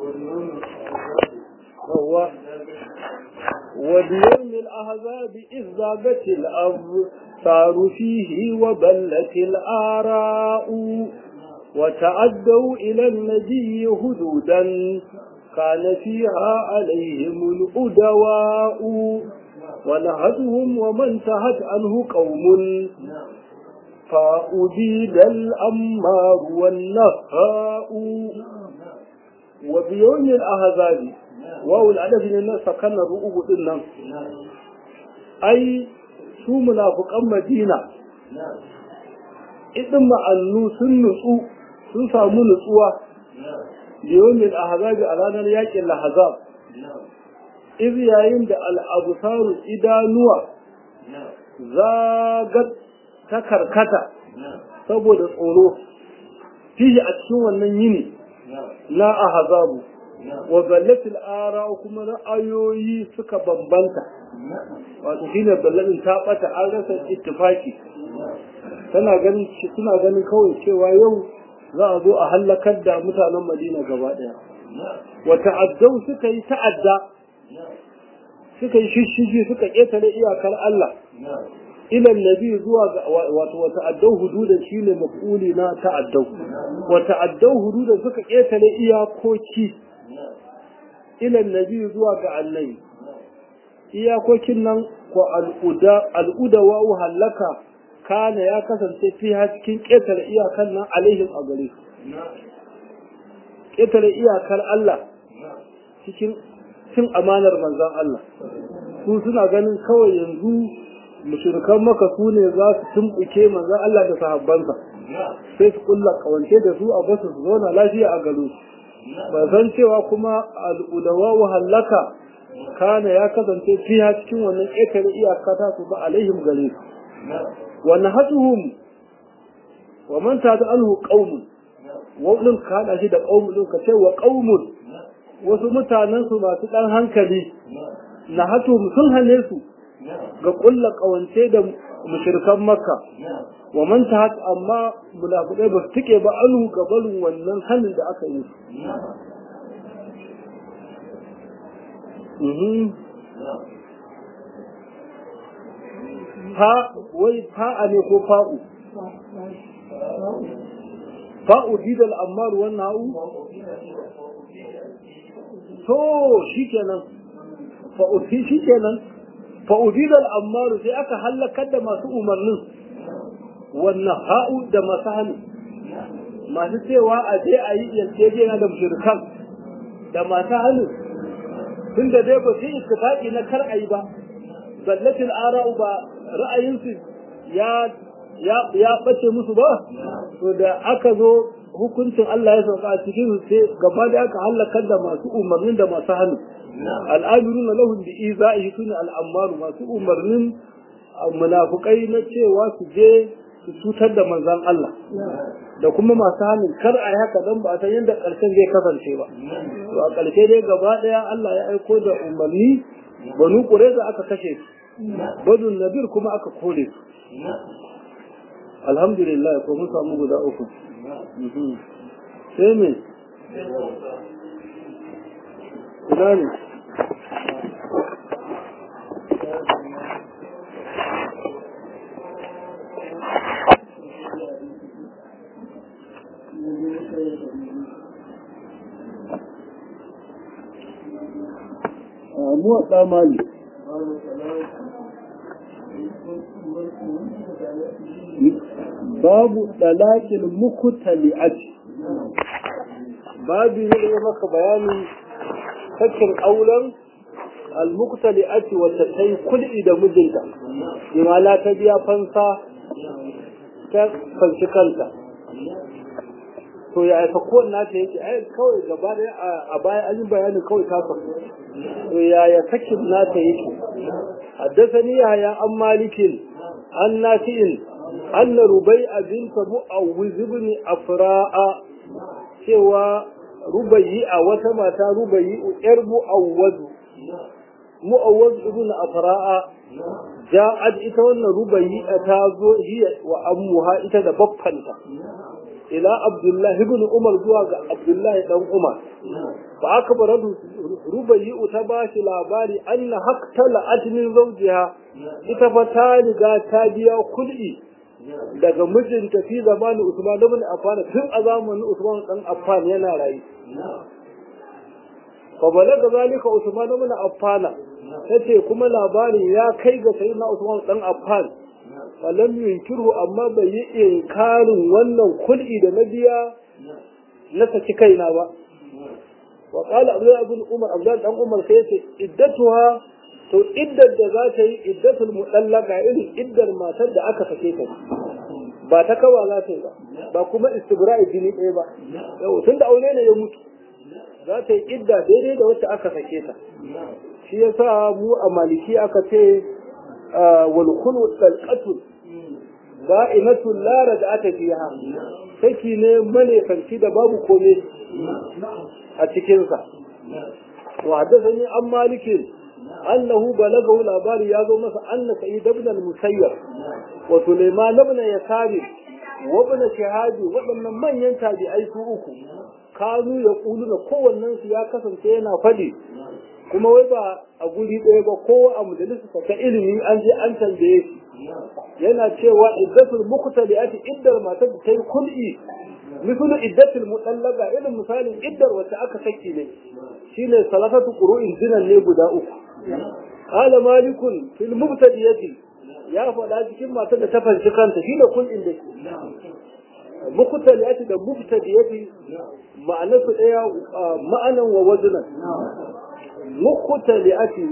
وبيوم الأحزاب إذ ذابت الأبصار فيه وبلت الآراء وتعدوا إلى النبي هدودا كان فيها عليهم الأدواء ونهتهم ومن تهت عنه قوم فأبيد الأمار والنهاء وبيوم الأحزاب واو العدد للناس كان الرؤوب إنهم أي su munafukan Madina idan ma'annu sun samu nutsuwa yawmin ahzabi a ranar yakin lahazab iz yayin da al-absaru idanuwa zagat ta karkata saboda tsoro fihi a cikin wannan yini na ahzabu wa ballatil ara kuma ra'ayoyi suka bambanta wato shine balladin ta bata an rasa ittifaki suna ganin kawai cewa yau za a zo a halakar da mutanen Madina gaba daya wa ta'addau suka yi ta'adda suka yi shishigi suka ƙetare iyakar Allah ila nabi zuwa ga wato wa ta'addau hududan shine maf'uli na ta'addau wa ta'addau hududan suka ƙetare iyakoki ila nabi zuwa ga annabi iyakokin nan ko al'uda wa halaka kana ya kasance fiha cikin ƙetare iyakan nan alaihim a gare su ƙetare iyakar Allah cikin cin amanar manzon Allah su suna ganin kawai yanzu mushrikan maka su ne za su tumbuke manzon Allah da sahabbansa sai su kulla kawance da su a basu su zauna lafiya a garo ba san cewa kuma al'udawa wa halaka kana ya kasance fiha cikin wannan ƙetare iyaka ta su ba alaihim gare su wa nahatuhum wa man ta'ata anhu qaumun wa'udin ka hada shi da qaumun ka ce wa qaumun wasu mutanen su masu dan hankali nahatuhum sun hane su ga kulla kawance da mushrikan makka wa man ta'at amma munafiqai ba su tike ba anhu gabalun wannan hanin da aka yi fa wai fa ne ko fa'u fa'u didal ammar wannan ha'u to shikenan fa'u shikenan fa'u didal ammar sai aka halakar da masu umarnin wannan ha'u da masu hannu masu cewa a je a yi yarjejena da mushrikan da masu hannu tun da dai ba su ittifaqi na kar ayi ba zallatul ara'u ba ra'ayinsu ya bace musu ba to da aka zo hukuncin Allah ya sauka a cikin su sai gaba da aka halakar da masu umarnin da masu hannu al'amiruna lahum bi iza'i tun al'ammaru masu umarnin munafukai na cewa su je su cutar da manzon Allah da kuma masu hannun kar a yi haka don ba a san yadda ƙarshen zai kasance ba to a ƙarshe dai gaba ɗaya Allah ya aiko da umarni banu ƙureza aka kashe su banu nadir kuma aka kore su alhamdulillah ko mun samu guda uku sai me ina ne muwaɗa mali babu ɗalaƙin mukutali'ati babu yi maka bayanin sakin auren al-mukutali'ati wacce ta yi kul'i da mijinta imala ta biya fansa ta fanci kanta to ya aika kowanne nata yake ai kawai gaba da a baya an yi bayanin kawai ta fasu to ya sakin nata yake haddasani ya an malikin an nafi'in anna rubai'a binta mu'awwiz ibn afra'a cewa rubayya wata mata rubayyi yar mu'awwaz ibn afra'a ja'ad ita wannan rubayya ta zo hiya wa ammuha ita da baffanta ila Abdullah ibn Umar zuwa ga Abdullah dan Umar fa akbaru rubayyi ta bashi labari anna haqtala min zawjiha ita fa ta riga ta biya kulli daga mijinta fi zamanin Usman ibn Affan tun a zamanin Usman dan Affan yana rayi fa balaga zalika Usman ibn Affan tace kuma labarin ya kai ga sayyidina Usman dan Affan falam yunkiru amma bai yi inkarin wannan kul'i da nabiya na saki kaina ba wa qala Abdullah ibn Umar dan Umar sai yace iddatuha to iddar da za ta yi iddatul mudallaka irin iddar matar da aka sake ta ba ta kawa za ta yi ba kuma istibra'i jini ɗaya ba yau tun da aure ne ya mutu za ta yi idda daidai da wacce aka sake ta shi yasa mu a maliki aka ce wal khulu talqatu ba'inatu la raj'ata fiha saki ne mane kanci da babu komai a cikin sa wa hadathani an malikin أنه بلغه الأبار يازو مثلا أن سعيد بن المسير وسليمان بن يسار وابن شهاد وابن من ينتهي أي سوءكم kanu ya kuluna kowannen su ya kasance yana faɗi kuma wai ba a guri ɗaya ba kowa a majalisa ta ilimi an je an tambaye shi yana cewa iddatul muqtali'ati iddar matar da ta yi kul'i misalu iddatul mutallaqa irin misalin iddar wacce aka saki ne shine salatatu qur'in dinan ne guda uku qala malikun fil mubtadiyati ya faɗa cikin matar da ta fanci kanta shine kul'in da muqtali'ati da mubtadiyati ma'anarsu ɗaya ma'anan wa waznan muqtali'ati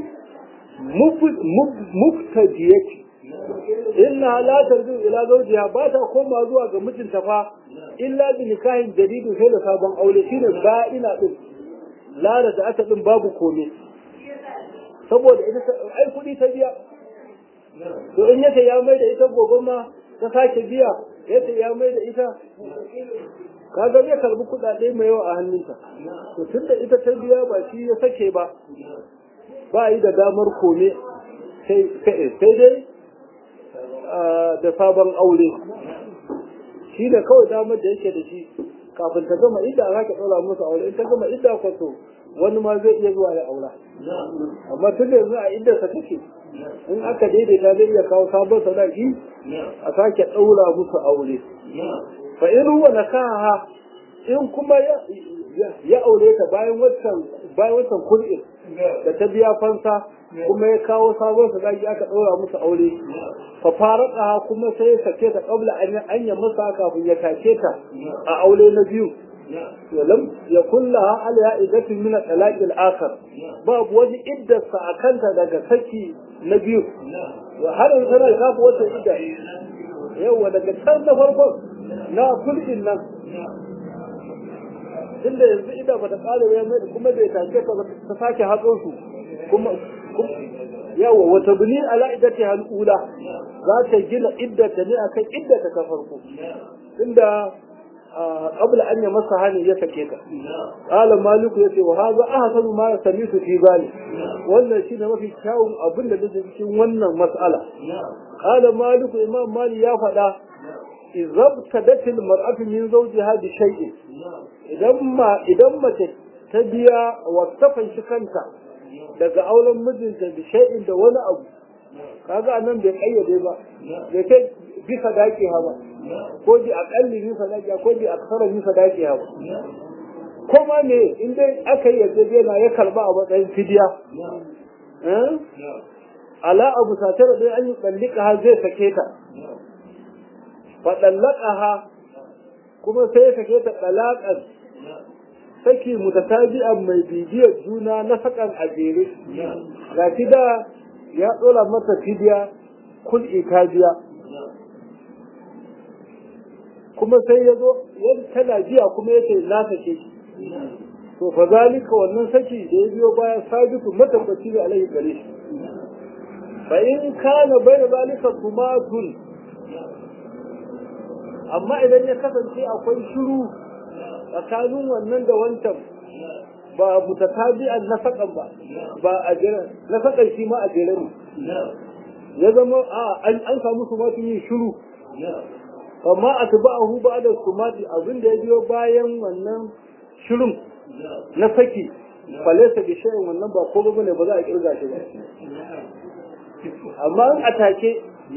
mubtadiyati inna la tarju ila zawjiha ba ta koma zuwa ga mijinta fa illa bi nikahin jadidin sai da sabon aure shine ba ina din lara da aka din babu kome saboda ita ai kudi ta biya to in yace ya mai da ita gobe ma ta sake biya yace ya mai da ita kaga zai karbi kudade mai yawa a hannunta to tunda ita ta biya ba shi ya sake ba ba yi da damar kome sai dai da sabon aure shi da kawai damar da yake da shi kafin ta gama idda a ka ɗora musu aure in ta gama idda kwato wani ma zai iya zuwa ya aura amma tun da yanzu a idda sa take in aka daidaita zai iya kawo sabon sadaki a sake ɗaura musu aure fa in ruwa na kaha in kuma ya aure ta bayan wancan kul'in da ta biya fansa kuma ya kawo sabon sadaki aka ɗaura musu aure fa faraka kuma sai ya sake ta kabla an ya masa kafin ya take ta a aure na biyu ولم يكن لها على عدة من الطلاق الآخر باب وجه عدة ساكنت daga saki na biyu har yanzu tana kafa wata idda yawa daga can na farko na kulkin nan tunda yanzu idda bata kare mai kuma bai take ta sake hatso su kuma yawa wata bini ala iddati halula za ta gina iddata ne akan iddata ta farko tunda قبل أن يمسها يسكت قال مالك يسي وهذا أحسن ما سميت في بالي ولا شيء ما في شاوم أبن الذي في ونا مسألة قال مالك إمام مالي يا فدا إذا ابتدت المرأة من زوجها بشيء إذا ما تبيا واستفن شكنتا daga auren mijinta da shay'in da wani abu kaga anan bai kayyade ba bai kai bisa daki ha ba ko bi akalli bisa daki ko bi aksara bisa daki ha ba kuma ne in dai aka yi yarjejena ya karba a matsayin fidiya ala abu satara dai an yi tsallika ha zai sake ta fa dallaqaha kuma sai ya sake ta dalaqan saki mutatabi'an mai bibiyar juna na sakan ajere ga da ya dora mata fidiya kul'i ta biya kuma sai ya zo yadda tana biya kuma yace na sake shi to fa zalika wannan saki da ya biyo baya sabitu matabbaci da alaihi gare shi fa in kana bayna zalika tumatun amma idan ya kasance akwai shiru tsakanin wannan da wancan ba mutatabi'an nasakan ba a jira nasakan shi ma a jira ne ya zama an samu su masu yin shiru amma a tuba'ahu ba da su mati abin da ya biyo bayan wannan shirin na saki falesa da shayin wannan ba ko ne ba za a kirga shi ba amma in a take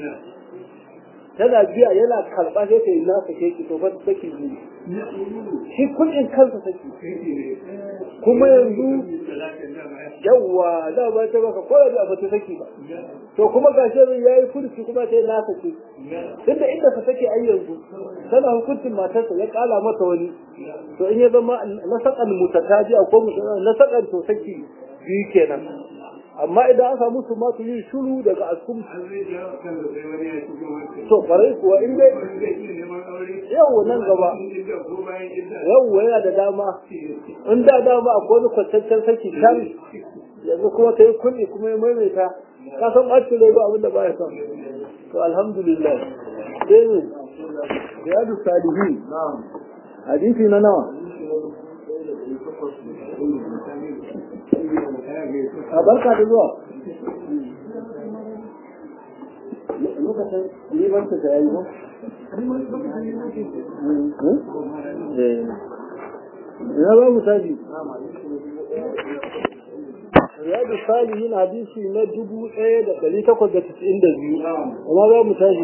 tana biya yana karɓa sai ta yi na sake ki to ba saki biyu shi kuɗin kansa saki kuma yanzu yawwa da ba ta baka ko da ba ta saki ba to kuma gashi ya yi kurci kuma sai na sake tunda inda ka sake ai yanzu tana hukuncin matarsa ya kala mata wani to in ya zama nasakan mutataji ko nasakan to saki biyu kenan amma idan an samu su masu yin shuru daga askum to kwarai kuwa in dai yau nan gaba yau yana da dama in da dama akwai wani kwantaccen saki kan yanzu kuma ta yi kulli kuma ya maimaita ka san ɓacin rai ba abinda ba ya san to alhamdulillah sai ne riyadu salihin hadisi na nawa a barka da zuwa lokacin libansa da yayi ba ya ba mu tafi riyadu salihin hadisi na 1892 amma za mu tafi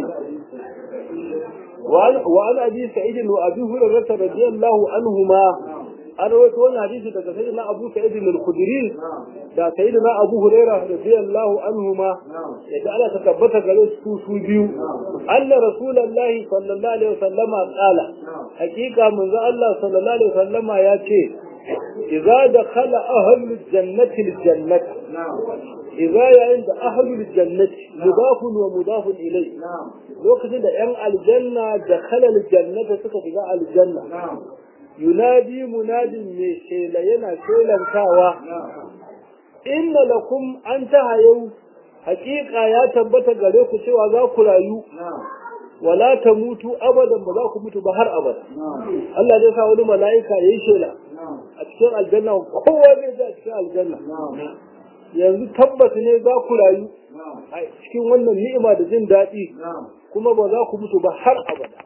وعن أبي سعيد وأبي هريرة رضي الله عنهما أنا وتوانا حديث daga sayyidina Abu Sa'id al-Khudri da sayyidina Abu Hurairah radiyallahu anhuma da Allah ta tabbata gare su biyu anna rasulullahi sallallahu alaihi wasallam qala hakika manzo Allah sallallahu alaihi wasallama ya ce idza dakhala ahlul jannati al-jannata idza yayin da ahlul jannati mudafun wa mudafun ilay lokacin da yan aljanna da khalal jannata suka shiga aljanna yunadi munadin mai shela yana shelantawa inna lakum an tahayau hakika ya tabbata gare ku cewa za ku rayu wala tamutu abadan ba za ku mutu ba har abada Allah zai sa wani mala'ika yayi shela a cikin aljanna kowa zai ji a cikin aljanna yanzu tabbata ne za ku rayu a cikin wannan ni'ima da jin daɗi kuma ba za ku mutu ba har abada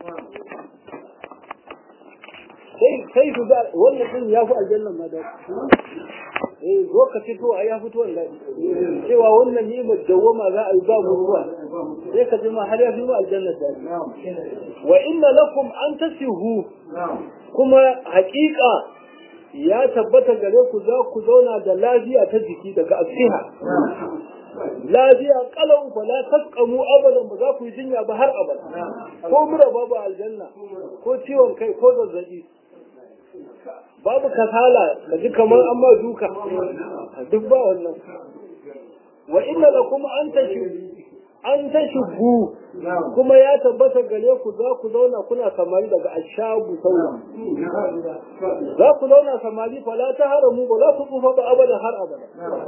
sai ku ga wannan din ya fi aljannan ma daɗi zo ka fito a ya fito wannan cewa wannan ni'imar dawwama za a yi ba mutuwa sai ka ji ma har ya fi mu aljanna daɗi wa inna lakum an tasihu kuma haƙiƙa ya tabbata gare ku za ku zauna da lafiya ta jiki daga asiha lafiya kalau fa la tasqamu abadan ba za ku yi jinya ba har abada ko mura babu aljanna ko ciwon kai ko zazzabi babu kasala kaji kamar an ma duka duk ba wannan wa inna lakum an tashubu kuma ya tabbata gare ku za ku zauna kuna samari daga ashabu sauna za ku zauna samari fa la taharamu ba za ku tsufa ba abada har abada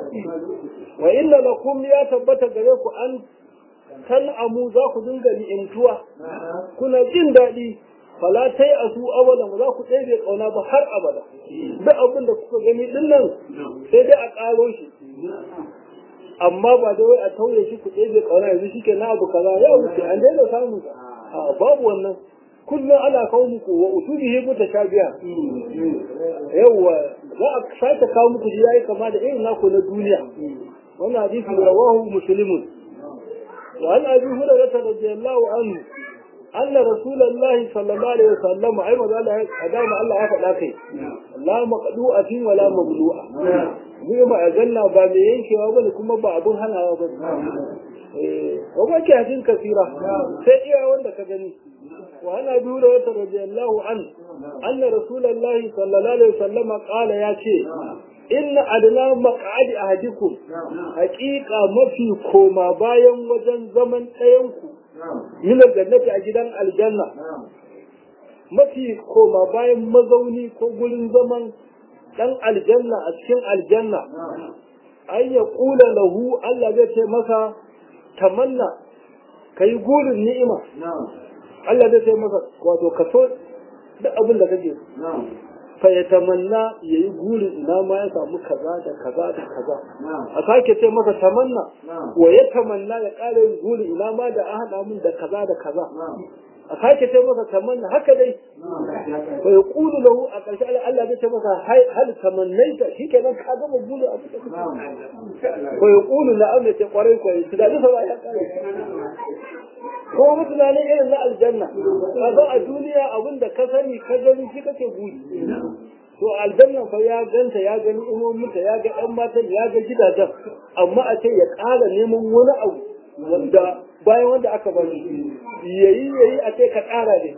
wa inna lakum ya tabbata gare ku an tan'amu za ku dinga ni'imtuwa kuna jin daɗi fala tai asu abada ba za ku ɗebe ƙauna ba har abada duk abin da kuka gani din nan sai dai a ƙaro shi amma ba da wai a tauye shi ku ɗebe ƙauna yanzu shi ke na abu kaza ya wuce an daina samu babu wannan kullum ana kawo muku wa usubihi mutashabiha yawa za a sake kawo muku shi yayi kama da irin naku na duniya wannan hadisi rawahu muslimun wa an abi hurairah radiyallahu anhu anna rasulullahi sallallahu alaihi wasallam ai maza Allah ya faɗa kai la maqdu'atin wala mablu'a ni'ma ajanna ba mai yankewa bane kuma ba abun hanawa bane wa ba ke hadin kasira sai iya wanda ka gani wa ana dura wata radiyallahu anna rasulullahi sallallahu alaihi wasallam qala ya ce inna adna maq'adi ahadikum haqiqa mafi koma bayan wajen zaman ɗayanku min aljannati a gidan aljanna mafi koma bayan mazauni ko gurin zaman dan aljanna a cikin aljanna ay ya kula lahu Allah zai ce masa tamanna kai gurin ni'ima Allah zai ce masa wato kaso da abin da kake fa ya tamanna yayi gurin ina ma ya samu kaza da kaza da kaza a sake ce masa tamanna wa ya tamanna ya kare gurin ina ma da an hada min da kaza da kaza a sake ce masa tamanna haka dai fa ya kulu lahu a ƙarshe Allah zai ce masa hal tamannaita shikenan ka gama gurin a cikin fa ya kulu na'am ya ce kwarai kwarai da duka ba ya kare ko mutane irin na aljanna kaga a duniya abinda ka sani ka gani shi kake gudi to aljanna fa ya ganta ya gani umominta ya ga ɗan matan ya ga gidajen amma a ce ya ƙara neman wani abu wanda bayan wanda aka bari yayi a ce ka ƙara ne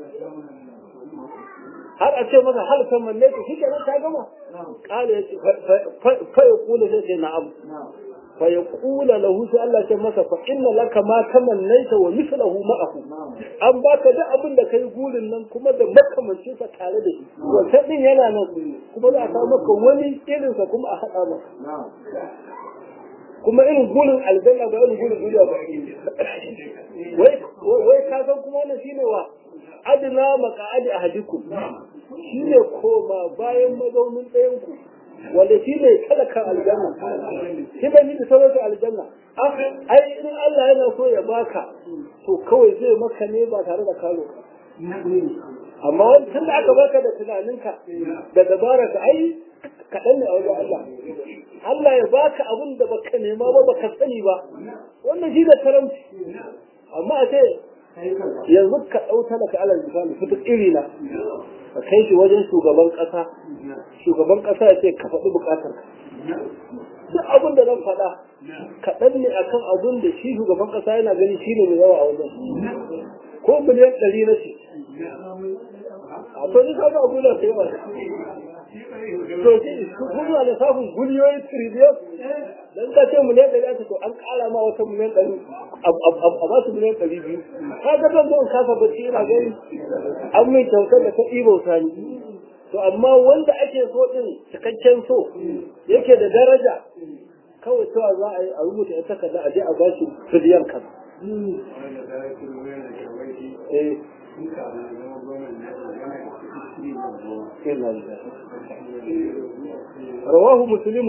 har a ce masa hal saman ne to shi kenan ta gama ƙala ya ce fa ya kula sai ce na'am fa yaqula lahu sai Allah ce masa fa inna laka ma tamannaita wa mithluhu ma'ahu an baka da abin da kai gurin nan kuma da makamancin sa tare da shi wannan din yana nan kuma za a samu maka wani irin sa kuma a hada maka kuma irin gurin aljanna ba irin gurin duniya ba wai ka san kuma wannan shine wa adna maqa'adi ahadikum shine koma bayan mazaunin ɗayan ku wanda shi ne talakan aljanna shi bai da sauransu aljanna ai in Allah yana so ya baka to kawai zai maka ne ba tare da kalo amma wani tun da aka baka da tunaninka da dabararka ai kaɗan ne a wajen Allah. Allah ya baka abin da baka nema ba baka sani ba wannan shi da karamci. Amma a ce yanzu ka ɗau talaka alal misali fitar iri na ka kai shi wajen shugaban ƙasa ya ce ka faɗi buƙatar ka. Duk abin da zan faɗa kaɗan ne akan abin da shi shugaban ƙasa yana gani shi ne mai yawa a wajen. Ko miliyan 100 na ce. A to ni samu abu da ta yawa. To shi kuma da safin guliyoyin triliyon dan ka ce miliyan 100 to an ƙara ma wata miliyan 100 a ba su miliyan 200. Ka ga zan zo in kasa bacci ina gani an mai kyautar da ta ɗibo sani. To amma wanda ake so din cikakken so yake da daraja kawai cewa za a yi a rubuta ya takarda a je a ba shi biliyan kan. رواه مسلم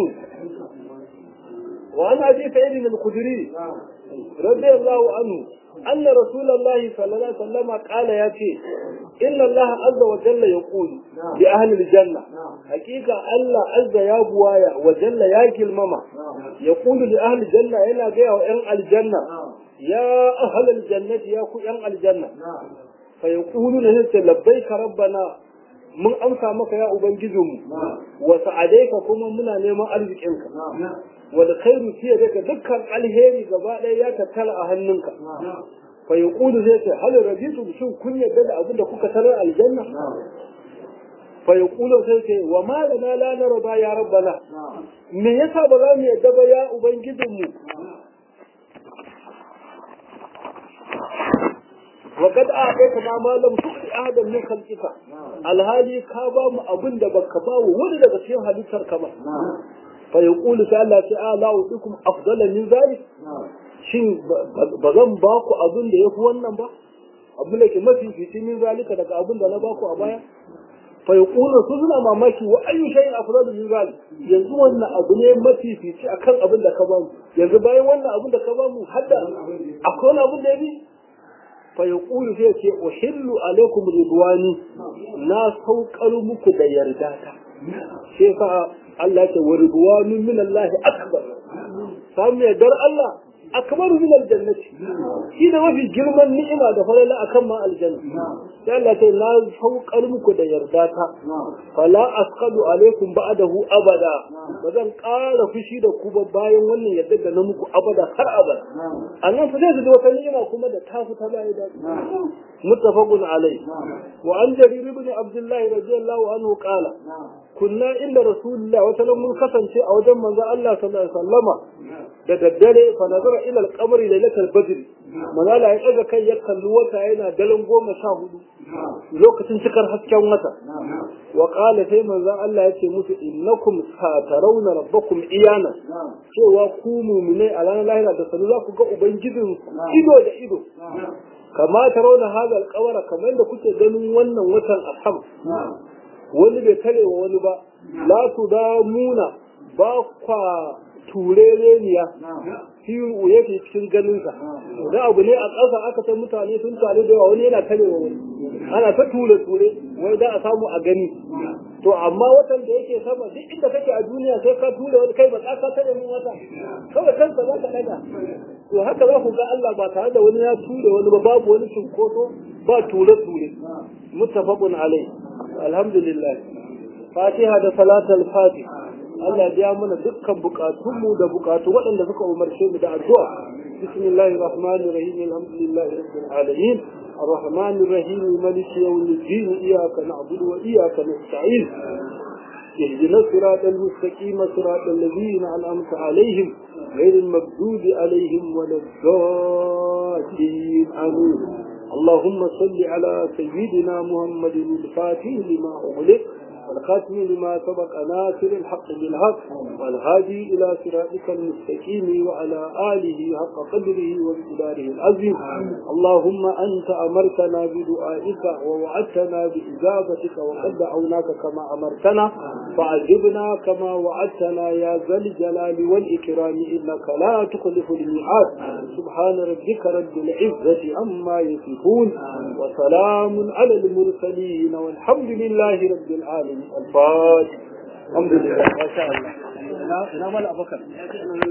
وعن أبي سعيد الخدري رضي الله عنه أن رسول الله صلى الله عليه وسلم قال ياتي إن الله عز وجل يقول لأهل الجنة حقيقة الله عز يا بوايا وجل يا كلمما يقول لأهل الجنة إلا جاءوا أن الجنة يا أهل الجنة يا أن الجنة فيقولون لبيك ربنا mun amsa maka ya ubangijinmu wa sa'adaika kuma muna neman arzikinka wa da khairu fiye daga dukkan alheri gaba ɗaya ya tattala a hannunka fa yaqulu zai ce hal rabitu shin kun yarda da abin da kuka tarar aljanna fa yaqulu sai ce wa ma lana la narda ya rabbana me yasa ba za mu yarda ba ya ubangijinmu وقد أعطيتنا ما لم تؤت أحدا من خلقك الهالي كابا أبن دبك كابا ولد بسيم هاليتر كما فيقول تعالى لا أعطيكم أفضل من ذلك شين بغم باكو أبن دي يفوان نمبا أبن لك ما في من ذلك لك أبن دي باكو أبايا فيقول سوزنا ماماكي وأي شيء أفضل من ذلك ينزو أن أبن ما في أكن أبن دي كابا ينزو باي وانا أبن دي كابا حتى أكون أبن دي فيقول فيه أحل عليكم رضواني نا سوقر muku da yardata sai fa Allah ya ورضوان من الله أكبر samu yardar Allah akbar min aljannati shi da mafi girman ni'ima da falala akan ma aljanna sai Allah ya na saukar muku da yardata fala asqadu alaikum ba'dahu abada bazan ƙara fushi da ku ba bayan wannan yadda da na muku abada har abada annan fa zai da wata ni'ima kuma da ta fita bai da muttafaqun alai wa an jarir ibn abdullah radiyallahu anhu qala kunna inda rasulullah wa sallam mun kasance a wajen manzo Allah sallallahu alaihi wasallama da daddare fa nazara ila al-qamar lailatul badr manala ya daga kai ya kalli wata yana daren 14 lokacin cikar hasken wata wa qala sai manzo Allah yace musu innakum satarawna rabbakum iyana cewa ku mu'minai a ranar lahira da sanu za ku ga ubangijin ido da ido kama tarawna hadha al-qamara kamar da kuke ganin wannan watan asham wani bai kare wa wani ba la su damuna ba kwa turereniya fiyu yake cikin ganinsa da abu ne a ƙasa aka san mutane sun tare da yawa wani yana kare wa wani ana ta ture wai da a samu a gani to amma watan da yake sama duk inda kake a duniya sai ka ture wani kai ba ka tare mun wata kawai kanka za ka daga to haka za ku ga Allah ba tare da wani ya ture wani ba babu wani cinkoso ba ture muttafaqun alai alhamdulillah fatiha da salatul fatiha Allah ya mana dukkan bukatunmu da bukatu waɗanda suka umarce mu da addu'a bismillahir rahmanir rahim alhamdulillahi rabbil alamin arrahmanir rahim maliki yawmiddin iyyaka na'budu wa iyyaka nasta'in اهدنا الصراط المستقيم صراط الذين أنعمت عليهم غير المغضوب عليهم ولا الضالين آمين اللهم صل على سيدنا محمد الفاتح لما أغلق والخاتم لما سبق ناصر الحق بالحق والهادي إلى صراطك المستقيم وعلى آله حق قدره وامتداره العظيم اللهم أنت أمرتنا بدعائك ووعدتنا بإجابتك وقد دعوناك كما أمرتنا فعجبنا كما وعدتنا يا ذا الجلال والإكرام إنك لا تخلف الميعاد سبحان ربك رب العزة عما يصفون وسلام على المرسلين والحمد لله رب العالمين. الفاتحة. الحمد لله ما شاء الله. لا مال أبو بكر.